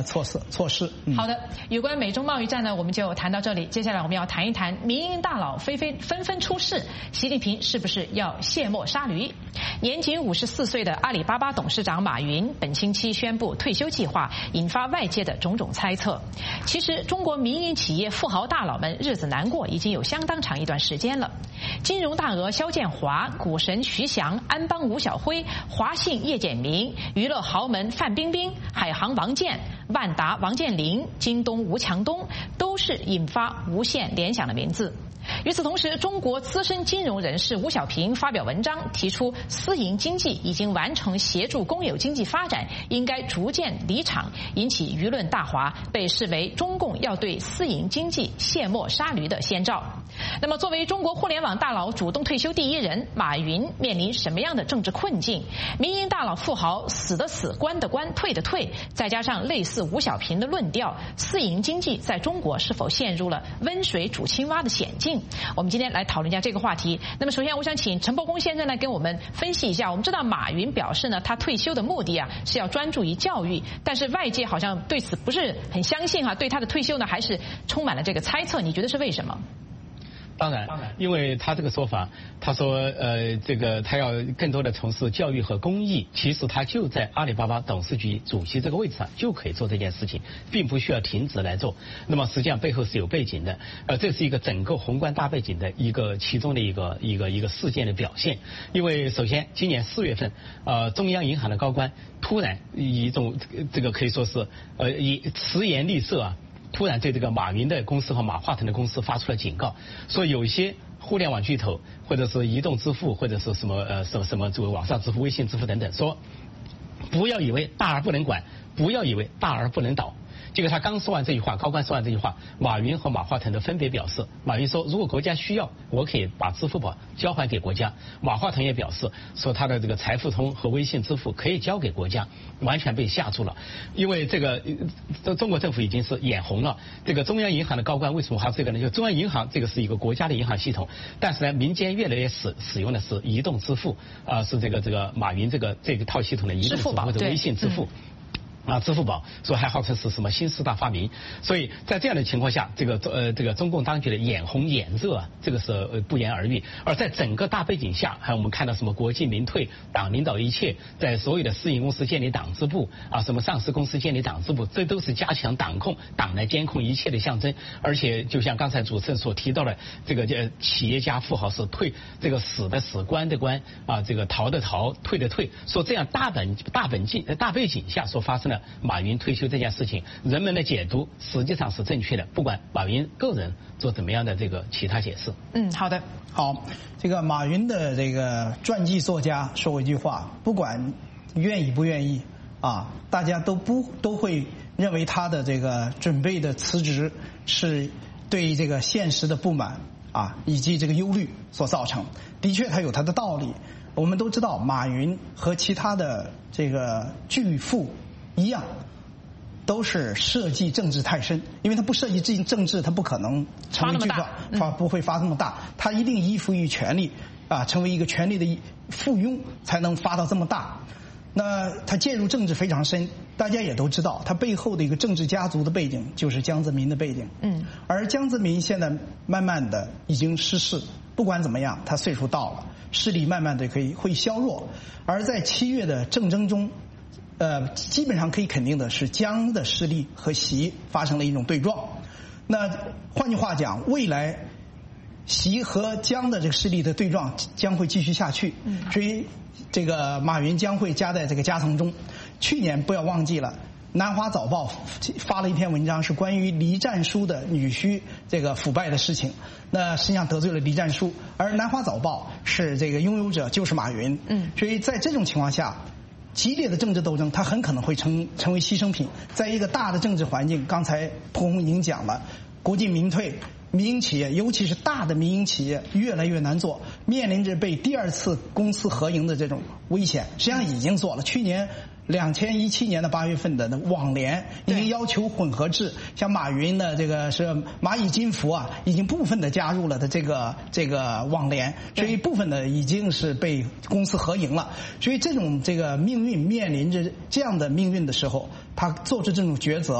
措施。嗯、 好的，有关美中贸易战呢，我们就谈到这里。接下来我们要谈一谈民营大佬纷纷纷纷出事，习近平是不是要卸磨杀驴？年仅五十四岁的阿里巴巴董事长马云本星期宣布退休计划，引发外界的种种猜测。其实，中国民营企业富豪大佬们日子难过已经有相当长一段时间了。金融大鳄肖建华、股神徐翔、安邦吴晓辉、华信叶简明、娱乐豪门范冰冰、海航王健、万达王健林、京东吴强东，都是引发无限联想的名字。与此同时，中国资深金融人士吴小平发表文章，提出私营经济已经完成协助公有经济发展，应该逐渐离场，引起舆论大哗，被视为中共要对私营经济卸磨杀驴的先兆。那么，作为中国互联网大佬主动退休第一人，马云面临什么样的政治困境？民营大佬富豪死的死，官的官，退的退，再加上类似吴小平的论调，私营经济在中国是否陷入了温水煮青蛙的险境？我们今天来讨论一下这个话题。那么，首先我想请陈伯公先生来跟我们分析一下。我们知道马云表示呢，他退休的目的啊是要专注于教育，但是外界好像对此不是很相信哈，对他的退休呢还是充满了这个猜测。你觉得是为什么？ 当然，因为他这个说法，他说呃，这个他要更多的从事教育和公益，其实他就在阿里巴巴董事局主席这个位置上就可以做这件事情，并不需要停职来做。那么实际上背后是有背景的，呃，这是一个整个宏观大背景的一个其中的一个一个一个事件的表现。因为首先今年四月份，呃，中央银行的高官突然以一种这个可以说是呃以迟颜厉色啊。突然对这个马云的公司和马化腾的公司发出了警告，说有一些互联网巨头或者是移动支付或者是什么呃什么什么这个网上支付、微信支付等等，说不要以为大而不能管，不要以为大而不能倒。结果他刚说完这句话，高官说完这句话，马云和马化腾都分别表示，马云说如果国家需要，我可以把支付宝交还给国家。马化腾也表示说他的这个财付通和微信支付可以交给国家，完全被吓住了。因为这个中国政府已经是眼红了。这个中央银行的高官为什么还有这个呢？就中央银行这个是一个国家的银行系统，但是呢，民间越来越使使用的是移动支付啊、呃，是这个这个马云这个这个套系统的移动支付或者微信支付。啊，支付宝说还号称是什么新四大发明，所以在这样的情况下，这个呃这个中共当局的眼红眼热啊，这个是呃不言而喻。而在整个大背景下，还有我们看到什么国进民退，党领导一切，在所有的私营公司建立党支部啊，什么上市公司建立党支部，这都是加强党控、党来监控一切的象征。而且就像刚才主持人所提到的，这个呃企业家富豪是退这个死的死，官的官啊，这个逃的逃，退的退，说这样大本大本境大背景下所发生的马云退休这件事情，人们的解读实际上是正确的，不管马云个人做怎么样的这个其他解释。 嗯，好的， 好，这个马云的这个传记作家说过一句话，不管愿意不愿意啊，大家都不都会认为他的这个准备的辞职是对这个现实的不满啊，以及这个忧虑所造成。的确，他有他的道理。我们都知道，马云和其他的这个巨富一样，都是涉及政治太深，因为他不涉及政治，他不可能成为巨富，发不会发这么大，他一定依附于权力啊，成为一个权力的附庸，才能发到这么大。那他介入政治非常深，大家也都知道，他背后的一个政治家族的背景就是江泽民的背景。嗯，而江泽民现在慢慢的已经失势，不管怎么样，他岁数到了，势力慢慢的可以会削弱。而在七月的政争中，呃，基本上可以肯定的是，江的势力和习发生了一种对撞。那换句话讲，未来习和江的这个势力的对撞将会继续下去。所以这个马云将会加在这个夹层中。去年不要忘记了，南华早报发了一篇文章，是关于黎战书的女婿这个腐败的事情。那实际上得罪了黎战书，而南华早报是这个拥有者就是马云。嗯，所以在这种情况下，激烈的政治斗争，它很可能会成成为牺牲品。在一个大的政治环境，刚才蒲红已经讲了，国进民退，民营企业，尤其是大的民营企业越来越难做，面临着被第二次公私合营的这种危险。实际上已经做了，去年两千一七年的八月份的网联已经要求混合制，像马云的这个是蚂蚁金服啊，已经部分的加入了的这个这个网联，所以部分的已经是被公司合营了。所以这种这个命运面临着这样的命运的时候，他做出这种抉择，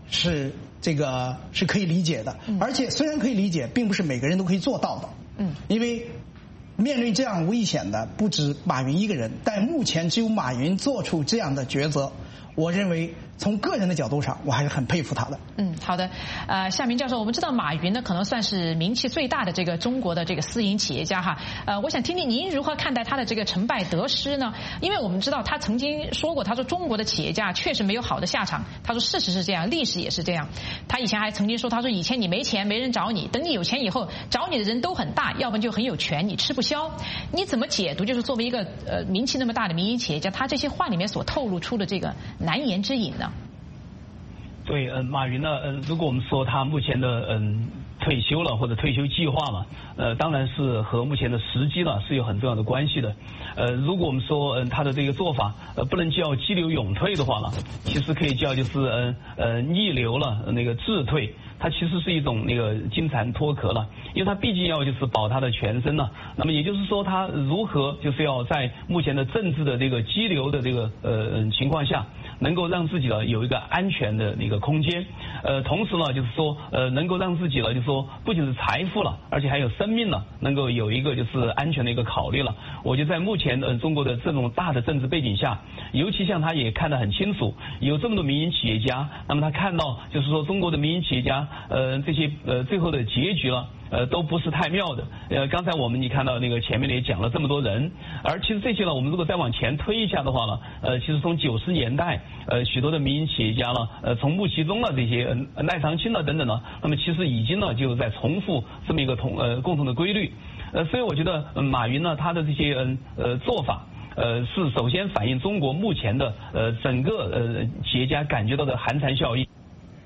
是这个是可以理解的，而且虽然可以理解，并不是每个人都可以做到的。嗯，因为面对这样危险的不止马云一个人，但目前只有马云做出这样的抉择，我认为从个人的角度上，我还是很佩服他的。 嗯，好的。呃，夏明教授，我们知道马云呢，可能算是名气最大的这个中国的这个私营企业家哈。呃，我想听听您如何看待他的这个成败得失呢？因为我们知道他曾经说过，他说中国的企业家确实没有好的下场。他说事实是这样，历史也是这样。他以前还曾经说，他说以前你没钱没人找你，等你有钱以后，找你的人都很大，要不然就很有权，你吃不消。你怎么解读？就是作为一个呃名气那么大的民营企业家，他这些话里面所透露出的这个难言之隐呢？ 对，嗯，马云呢，嗯，如果我们说他目前的嗯退休了或者退休计划嘛，呃，当然是和目前的时机呢是有很重要的关系的。呃，如果我们说嗯他的这个做法呃不能叫激流勇退的话呢，其实可以叫就是嗯呃逆流了那个自退。它其实是一种那个金蝉脱壳了，因为它毕竟要就是保它的全身呢。那么也就是说，它如何就是要在目前的政治的这个激流的这个呃情况下，能够让自己呢有一个安全的那个空间，呃，同时呢就是说呃能够让自己呢就是说不仅是财富了，而且还有生命了，能够有一个就是安全的一个考虑了。我觉得在目前的中国的这种大的政治背景下，尤其像他也看得很清楚，有这么多民营企业家，那么他看到就是说中国的民营企业家。呃，这些呃最后的结局了，呃都不是太妙的。呃，刚才我们你看到那个前面也讲了这么多人，而其实这些呢，我们如果再往前推一下的话呢，呃，其实从九十年代，呃，许多的民营企业家呢，呃，从穆其中了这些呃赖长青了等等呢，那么其实已经呢就在重复这么一个同呃共同的规律。呃，所以我觉得、呃、马云呢他的这些嗯 呃, 呃做法。呃，是首先反映中国目前的呃整个呃企业家感觉到的寒蝉效应。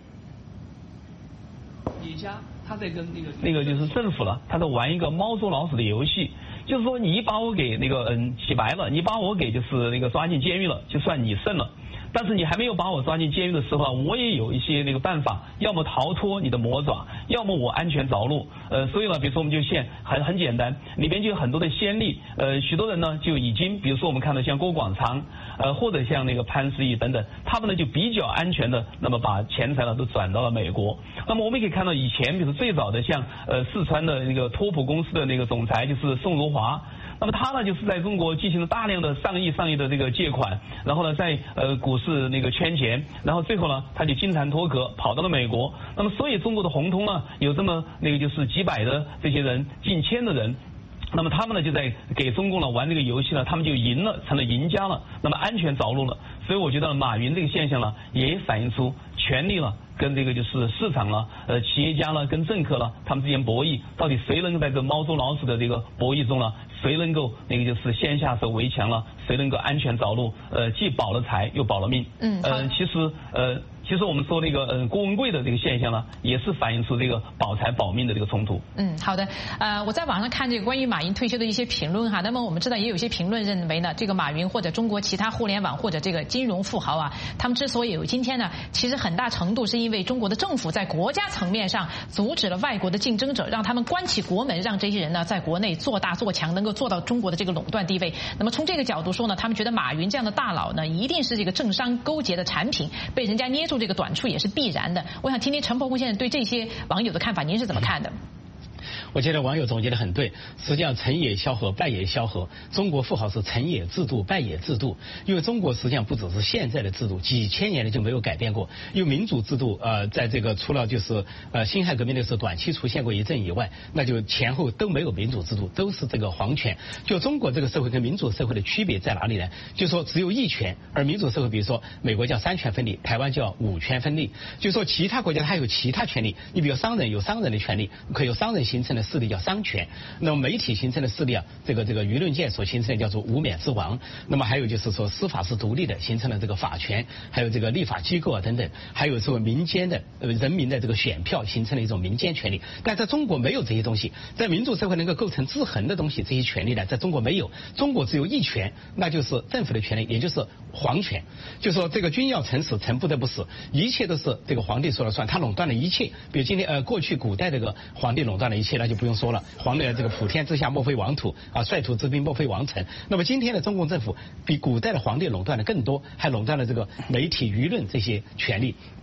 企业家他在跟那个那个就是政府了，他在玩一个猫捉老鼠的游戏，就是说你把我给那个嗯洗白了，你把我给就是那个抓进监狱了，就算你胜了。但是你还没有把我抓进监狱的时候啊，我也有一些那个办法，要么逃脱你的魔爪，要么我安全着陆。呃，所以呢，比如说我们就现很很简单，里边就有很多的先例。呃，许多人呢就已经，比如说我们看到像郭广昌，呃，或者像那个潘石屹等等，他们呢就比较安全的，那么把钱财呢都转到了美国。那么我们也可以看到以前，比如最早的像呃四川的那个托普公司的那个总裁就是宋如华。那么他呢，就是在中国进行了大量的上亿、上亿的这个借款，然后呢，在呃股市那个圈钱，然后最后呢，他就金蝉脱壳，跑到了美国。那么，所以中国的红通呢，有这么那个就是几百的这些人，近千的人。那么他们呢就在给中共呢玩这个游戏呢，他们就赢了，成了赢家了，那么安全着陆了。所以我觉得马云这个现象呢，也反映出权力了跟这个就是市场了，呃，企业家了跟政客了，他们之间博弈，到底谁能够在这猫捉老鼠的这个博弈中呢，谁能够那个就是先下手为强了，谁能够安全着陆，呃，既保了财又保了命。嗯，呃，其实呃。其实我们说那个呃郭文贵的这个现象呢，也是反映出这个保财保命的这个冲突。 嗯，好的。呃，我在网上看这个关于马云退休的一些评论哈，那么我们知道也有些评论认为呢，这个马云或者中国其他互联网或者这个金融富豪啊，他们之所以有今天呢，其实很大程度是因为中国的政府在国家层面上阻止了外国的竞争者，让他们关起国门，让这些人呢在国内做大做强，能够做到中国的这个垄断地位。那么从这个角度说呢，他们觉得马云这样的大佬呢，一定是这个政商勾结的产品，被人家捏住这个短处也是必然的。我想听听陈伯公先生对这些网友的看法，您是怎么看的？ 我觉得网友总结得很对，实际上成也萧何，败也萧何。中国富豪是成也制度，败也制度。因为中国实际上不只是现在的制度，几千年来就没有改变过。因为民主制度，呃，在这个除了就是呃辛亥革命的时候短期出现过一阵以外，那就前后都没有民主制度，都是这个皇权。就中国这个社会跟民主社会的区别在哪里呢？就说只有一权，而民主社会，比如说美国叫三权分立，台湾叫五权分立。就说其他国家它有其他权利，你比如商人有商人的权利，可有商人形成的势力叫商权，那么媒体形成的势力啊，这个这个舆论界所形成的叫做无冕之王。那么还有就是说司法是独立的，形成了这个法权，还有这个立法机构啊等等，还有说民间的呃人民的这个选票形成了一种民间权利。但在中国没有这些东西，在民主社会能够构成制衡的东西，这些权利呢，在中国没有。中国只有一权，那就是政府的权利，也就是皇权。就说这个君要臣死，臣不得不死，一切都是这个皇帝说了算，他垄断了一切。比如今天呃过去古代这个皇帝垄断了一切，那就不用说了，皇帝这个普天之下莫非王土啊，率土之滨莫非王臣。那么今天的中共政府比古代的皇帝垄断的更多，还垄断了这个媒体舆论这些权利。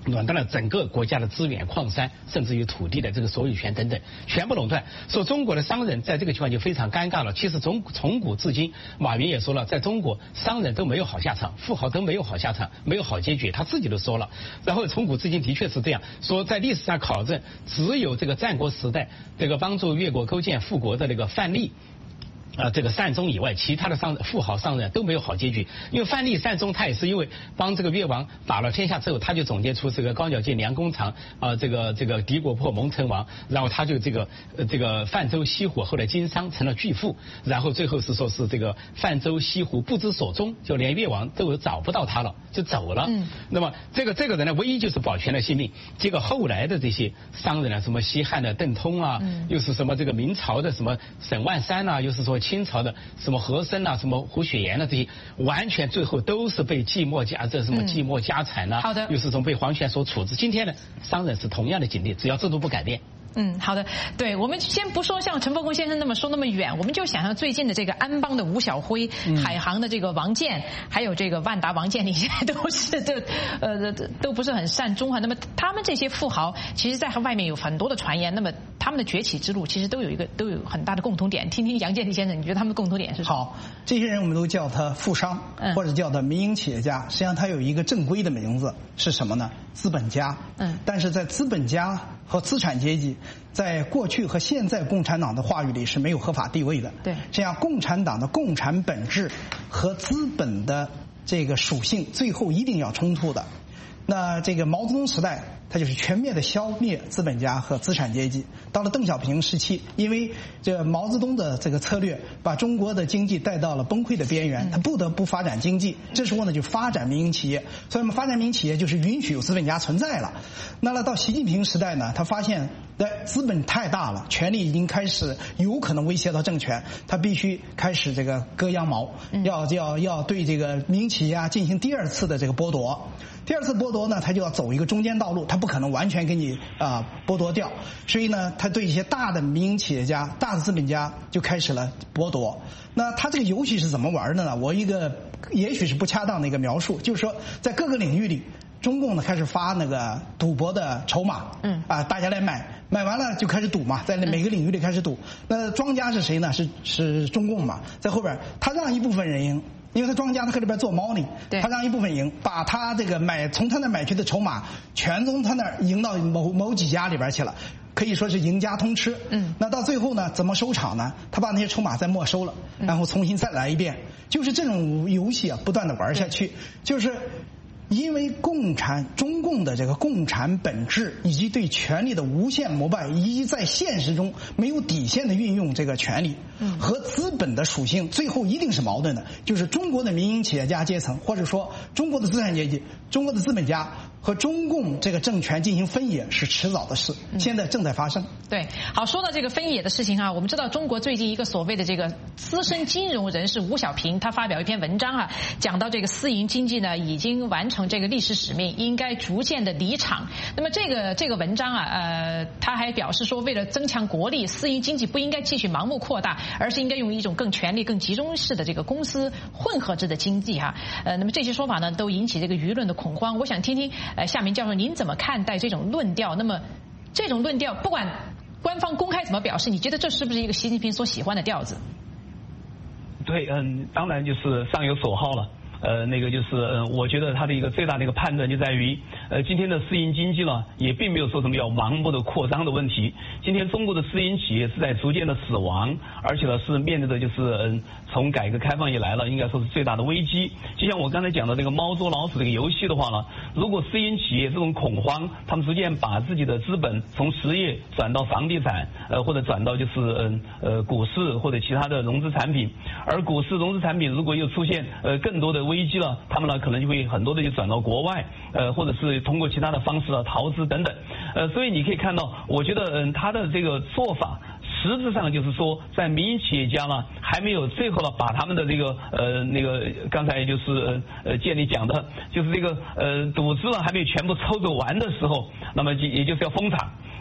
垄断了整个国家的资源、矿山，甚至于土地的这个所有权等等，全部垄断。说中国的商人在这个情况就非常尴尬了。其实从从古至今，马云也说了，在中国商人都没有好下场，富豪都没有好下场，没有好结局，他自己都说了。然后从古至今的确是这样，说在历史上考证，只有这个战国时代这个帮助越国构建富国的那个范蠡。呃，这个善终以外，其他的商富豪商人都没有好结局。因为范蠡善终，他也是因为帮这个越王打了天下之后，他就总结出这个高脚介梁公长啊、呃，这个这个敌国破蒙城王，然后他就这个呃这个泛舟西湖，后来经商成了巨富，然后最后是说是这个泛舟西湖不知所终，就连越王都找不到他了，就走了。嗯。那么这个这个人呢，唯一就是保全了性命。结果后来的这些商人啊，什么西汉的邓通啊，嗯、又是什么这个明朝的什么沈万三啊，又是说。清朝的什么和珅啊，什么胡雪岩啊，这些完全最后都是被寂寞家这什么寂寞家产呐、啊，好的，又是从被皇权所处置。今天呢，商人是同样的境地，只要制度不改变。 嗯，好的，对，我们先不说像陈伯公先生那么说那么远，我们就想象最近的这个安邦的吴晓辉、嗯、海航的这个王健，还有这个万达王健林，现在都是这呃都不是很善终哈。那么他们这些富豪，其实在外面有很多的传言，那么他们的崛起之路其实都有一个都有很大的共同点。听听杨建立先生，你觉得他们的共同点是什么？ 好，这些人我们都叫他富商，嗯、或者叫他民营企业家，实际上他有一个正规的名字是什么呢？资本家。嗯，但是在资本家和资产阶级在过去和现在共产党的话语里是没有合法地位的。对，这样共产党的共产本质和资本的这个属性最后一定要冲突的。那这个毛泽东时代，它就是全面的消灭资本家和资产阶级。到了邓小平时期，因为这毛泽东的这个策略把中国的经济带到了崩溃的边缘，他不得不发展经济。这时候呢，就发展民营企业。所以我们发展民营企业就是允许有资本家存在了。那么到习近平时代呢，他发现哎，资本太大了，权力已经开始有可能威胁到政权，他必须开始这个割羊毛，要要要对这个民营企业啊进行第二次的这个剥夺。第二次剥夺呢，他就要走一个中间道路，他不可能完全给你啊、呃、剥夺掉，所以呢，他对一些大的民营企业家、大的资本家就开始了剥夺。那他这个游戏是怎么玩的呢？我一个也许是不恰当的一个描述，就是说在各个领域里，中共呢开始发那个赌博的筹码，嗯啊，大家来买，买完了就开始赌嘛，在每个领域里开始赌。那庄家是谁呢？是是中共嘛，在后边他让一部分人赢。因为他庄家他搁这边做猫腻，他让一部分赢，把他这个买从他那买去的筹码全从他那赢到某某几家里边去了，可以说是赢家通吃。嗯，那到最后呢，怎么收场呢？他把那些筹码再没收了，然后重新再来一遍，就是这种游戏啊，不断的玩下去，就是。因为共产中共的这个共产本质，以及对权力的无限膜拜，以及在现实中没有底线的运用这个权力，和资本的属性最后一定是矛盾的。就是中国的民营企业家阶层，或者说中国的资产阶级、中国的资本家和中共这个政权进行分野是迟早的事，现在正在发生。 对，好，说到这个分野的事情啊，我们知道中国最近一个所谓的这个资深金融人士吴小平，他发表一篇文章啊，讲到这个私营经济呢已经完成这个历史使命，应该逐渐的离场。那么这个这个文章啊，呃，他还表示说，为了增强国力，私营经济不应该继续盲目扩大，而是应该用一种更权力、更集中式的这个公司混合制的经济哈。呃，那么这些说法呢，都引起这个舆论的恐慌。我想听听呃夏明教授您怎么看待这种论调？那么这种论调，不管官方公开怎么表示，你觉得这是不是一个习近平所喜欢的调子？ 对，嗯，当然就是上有所好了。呃，那个就是，呃，我觉得他的一个最大的一个判断就在于，呃，今天的私营经济呢，也并没有说什么要盲目的扩张的问题。今天中国的私营企业是在逐渐的死亡，而且呢是面对的就是，嗯，从改革开放以来了，应该说是最大的危机。就像我刚才讲的这个猫捉老鼠这个游戏的话呢，如果私营企业这种恐慌，他们逐渐把自己的资本从实业转到房地产，呃，或者转到就是嗯呃股市或者其他的融资产品，而股市融资产品如果又出现呃更多的危机了，他们呢可能就会很多的就转到国外，呃，或者是通过其他的方式啊逃资等等，呃，所以你可以看到，我觉得嗯他的这个做法。实质上就是说，在民营企业家呢还没有最后呢把他们的这个呃那个刚才就是呃建立讲的，就是这个呃赌资呢还没有全部抽走完的时候，那么也就是要封场。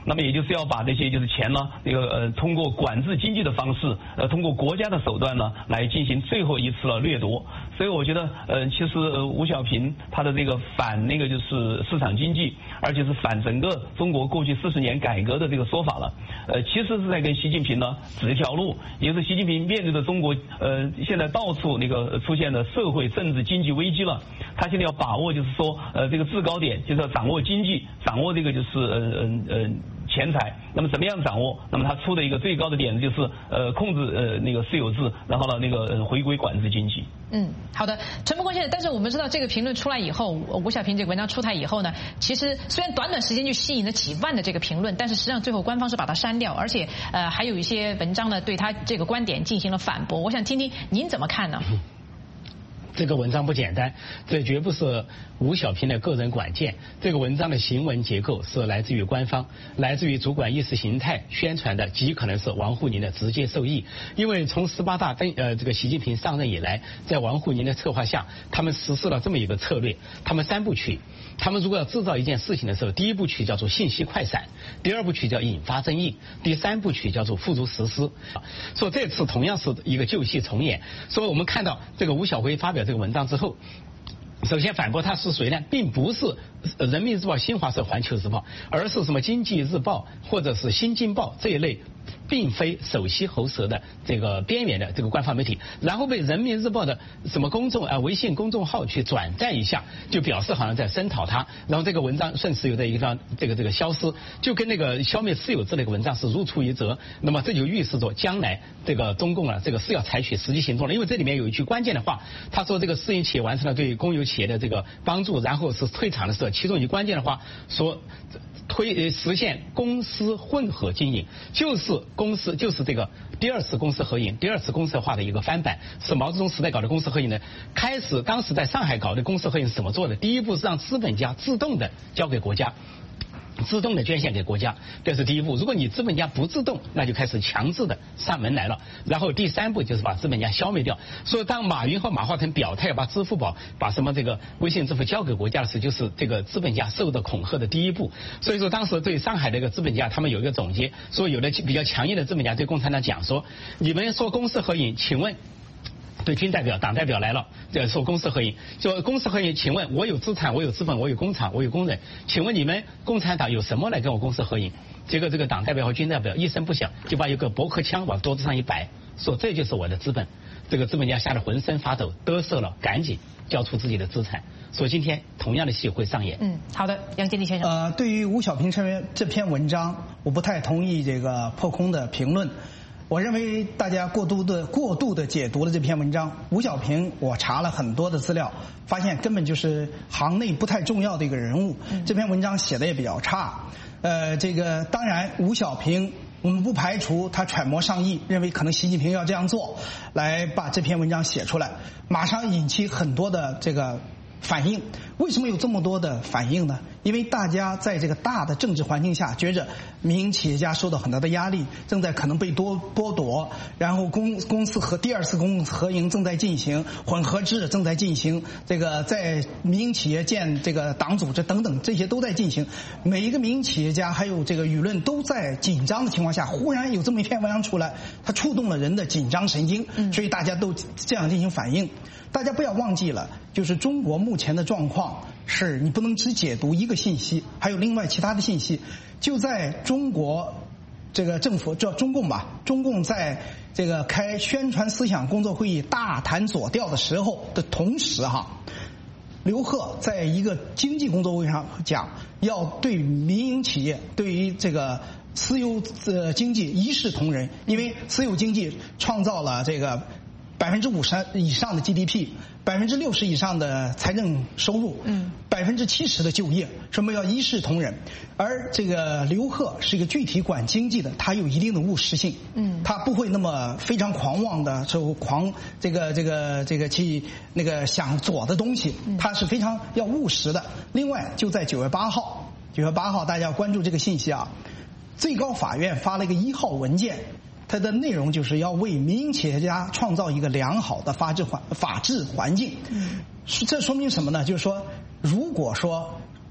那么也就是要把这些就是钱呢，这个呃通过管制经济的方式，呃通过国家的手段呢来进行最后一次的掠夺。所以我觉得呃其实呃吴小平他的这个反那个就是市场经济，而且是反整个中国过去四十年改革的这个说法了，呃其实是在跟习近平呢指一条路，也就是习近平面对的中国呃现在到处那个出现的社会政治经济危机了，他现在要把握就是说呃这个制高点，就是要掌握经济，掌握这个就是呃呃呃钱财。那么怎么样掌握？那么他出的一个最高的点子就是呃控制呃那个私有制，然后呢那个、呃、回归管制经济。 嗯，好的，陈伯公先生。但是我们知道这个评论出来以后，吴小平这个文章出台以后呢，其实虽然短短时间就吸引了几万的这个评论，但是实际上最后官方是把它删掉，而且呃还有一些文章呢对他这个观点进行了反驳。我想听听您怎么看呢？ 这个文章不简单，这绝不是吴小平的个人管见。这个文章的行文结构是来自于官方，来自于主管意识形态宣传的，极可能是王沪宁的直接受益。因为从十八大登呃这个习近平上任以来，在王沪宁的策划下，他们实施了这么一个策略，他们三部曲。他们如果要制造一件事情的时候，第一部曲叫做信息快闪，第二部曲叫引发争议，第三部曲叫做付诸实施。说这次同样是一个旧戏重演。所以我们看到这个吴晓辉发表这个文章之后，首先反驳他是谁呢？并不是人民日报、新华社、环球日报，而是什么经济日报或者是新京报这一类并非首席喉舌的这个边缘的这个官方媒体，然后被人民日报的什么公众啊、呃、微信公众号去转载一下，就表示好像在声讨他，然后这个文章顺势又在一个地方这个这个消失，就跟那个消灭私有制那个文章是如出一辙。那么这就预示着将来这个中共啊这个是要采取实际行动了，因为这里面有一句关键的话，他说这个私营企业完成了对公有企业的这个帮助，然后是退场的时候，其中一句关键的话说推实现公私混合经营，就是公司就是这个第二次公私合营、第二次公社化的一个翻版，是毛泽东时代搞的公私合营呢。开始当时在上海搞的公私合营是怎么做的？第一步是让资本家自动的交给国家，自动的捐献给国家，这是第一步。如果你资本家不自动，那就开始强制的上门来了。然后第三步就是把资本家消灭掉。所以当马云和马化腾表态把支付宝、把什么这个微信支付交给国家的时候，就是这个资本家受到恐吓的第一步。所以说当时对上海这个资本家，他们有一个总结，说有的比较强硬的资本家对共产党讲说，你们说公私合营，请问。对军代表、党代表来了，这说公私合营，就公私合营。请问我有资产，我有资本，我有工厂，我有工人，请问你们共产党有什么来跟我公私合营？结果这个党代表和军代表一声不响，就把一个驳壳枪往桌子上一摆，说这就是我的资本。这个资本家吓得浑身发抖，嘚瑟了，赶紧交出自己的资产。所以今天同样的戏会上演。 嗯，好的，杨建立先生。 呃，对于吴小平这篇这篇文章，我不太同意这个破空的评论。我认为大家过度的过度的解读了这篇文章。吴小平，我查了很多的资料，发现根本就是行内不太重要的一个人物。这篇文章写的也比较差。呃，这个当然，吴小平我们不排除他揣摩上意，认为可能习近平要这样做，来把这篇文章写出来，马上引起很多的这个反应。为什么有这么多的反应呢？因为大家在这个大的政治环境下，觉着民营企业家受到很大的压力，正在可能被多剥夺，然后公公司和第二次公合营正在进行，混合制正在进行，这个在民营企业建这个党组织等等，这些都在进行。每一个民营企业家还有这个舆论都在紧张的情况下，忽然有这么一篇文章出来，它触动了人的紧张神经，所以大家都这样进行反应。大家不要忘记了，就是中国目前的状况是你不能只解读一个信息，还有另外其他的信息。就在中国这个政府叫中共吧，中共在这个开宣传思想工作会议大谈左调的时候的同时哈，刘鹤在一个经济工作会议上讲，要对民营企业对于这个私有呃经济一视同仁，因为私有经济创造了这个百分之五十以上的 G D P， 百分之六十以上的财政收入，嗯，百分之七十的就业，什么要一视同仁。而这个刘鹤是一个具体管经济的，他有一定的务实性，嗯，他不会那么非常狂妄的就狂这个这个这个去那个想左的东西，他是非常要务实的。另外，就在九月八号，九月八号大家要关注这个信息啊，最高法院发了一个一号文件。它的内容就是要为民营企业家创造一个良好的法治环法治环境。嗯，这说明什么呢？就是说，如果说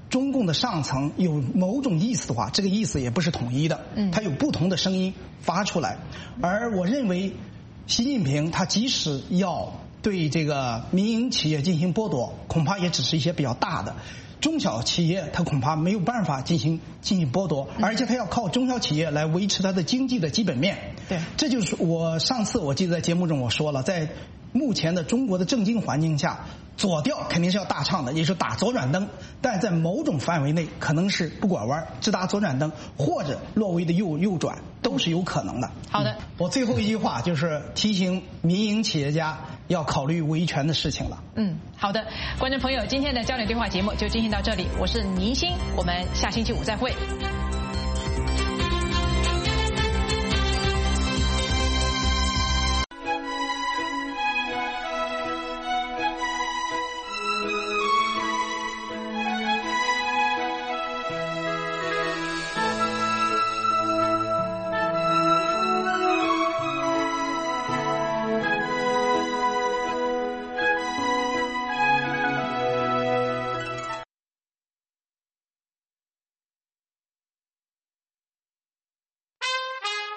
中共的上层有某种意思的话，这个意思也不是统一的，嗯，它有不同的声音发出来。而我认为，习近平他即使要对这个民营企业进行剥夺，恐怕也只是一些比较大的。中小企业他恐怕没有办法进行进行剥夺，而且他要靠中小企业来维持他的经济的基本面。 对， 这就是我上次我记得在节目中我说了，在目前的中国的政经环境下，左调肯定是要大唱的，也就是打左转灯，但在某种范围内可能是不拐弯，直打左转灯，或者略微的右右转，都是有可能的。 好的， 嗯，我最后一句话就是提醒民营企业家要考虑维权的事情了。 嗯，好的，观众朋友，今天的焦点对话节目就进行到这里，我是倪欣，我们下星期五再会。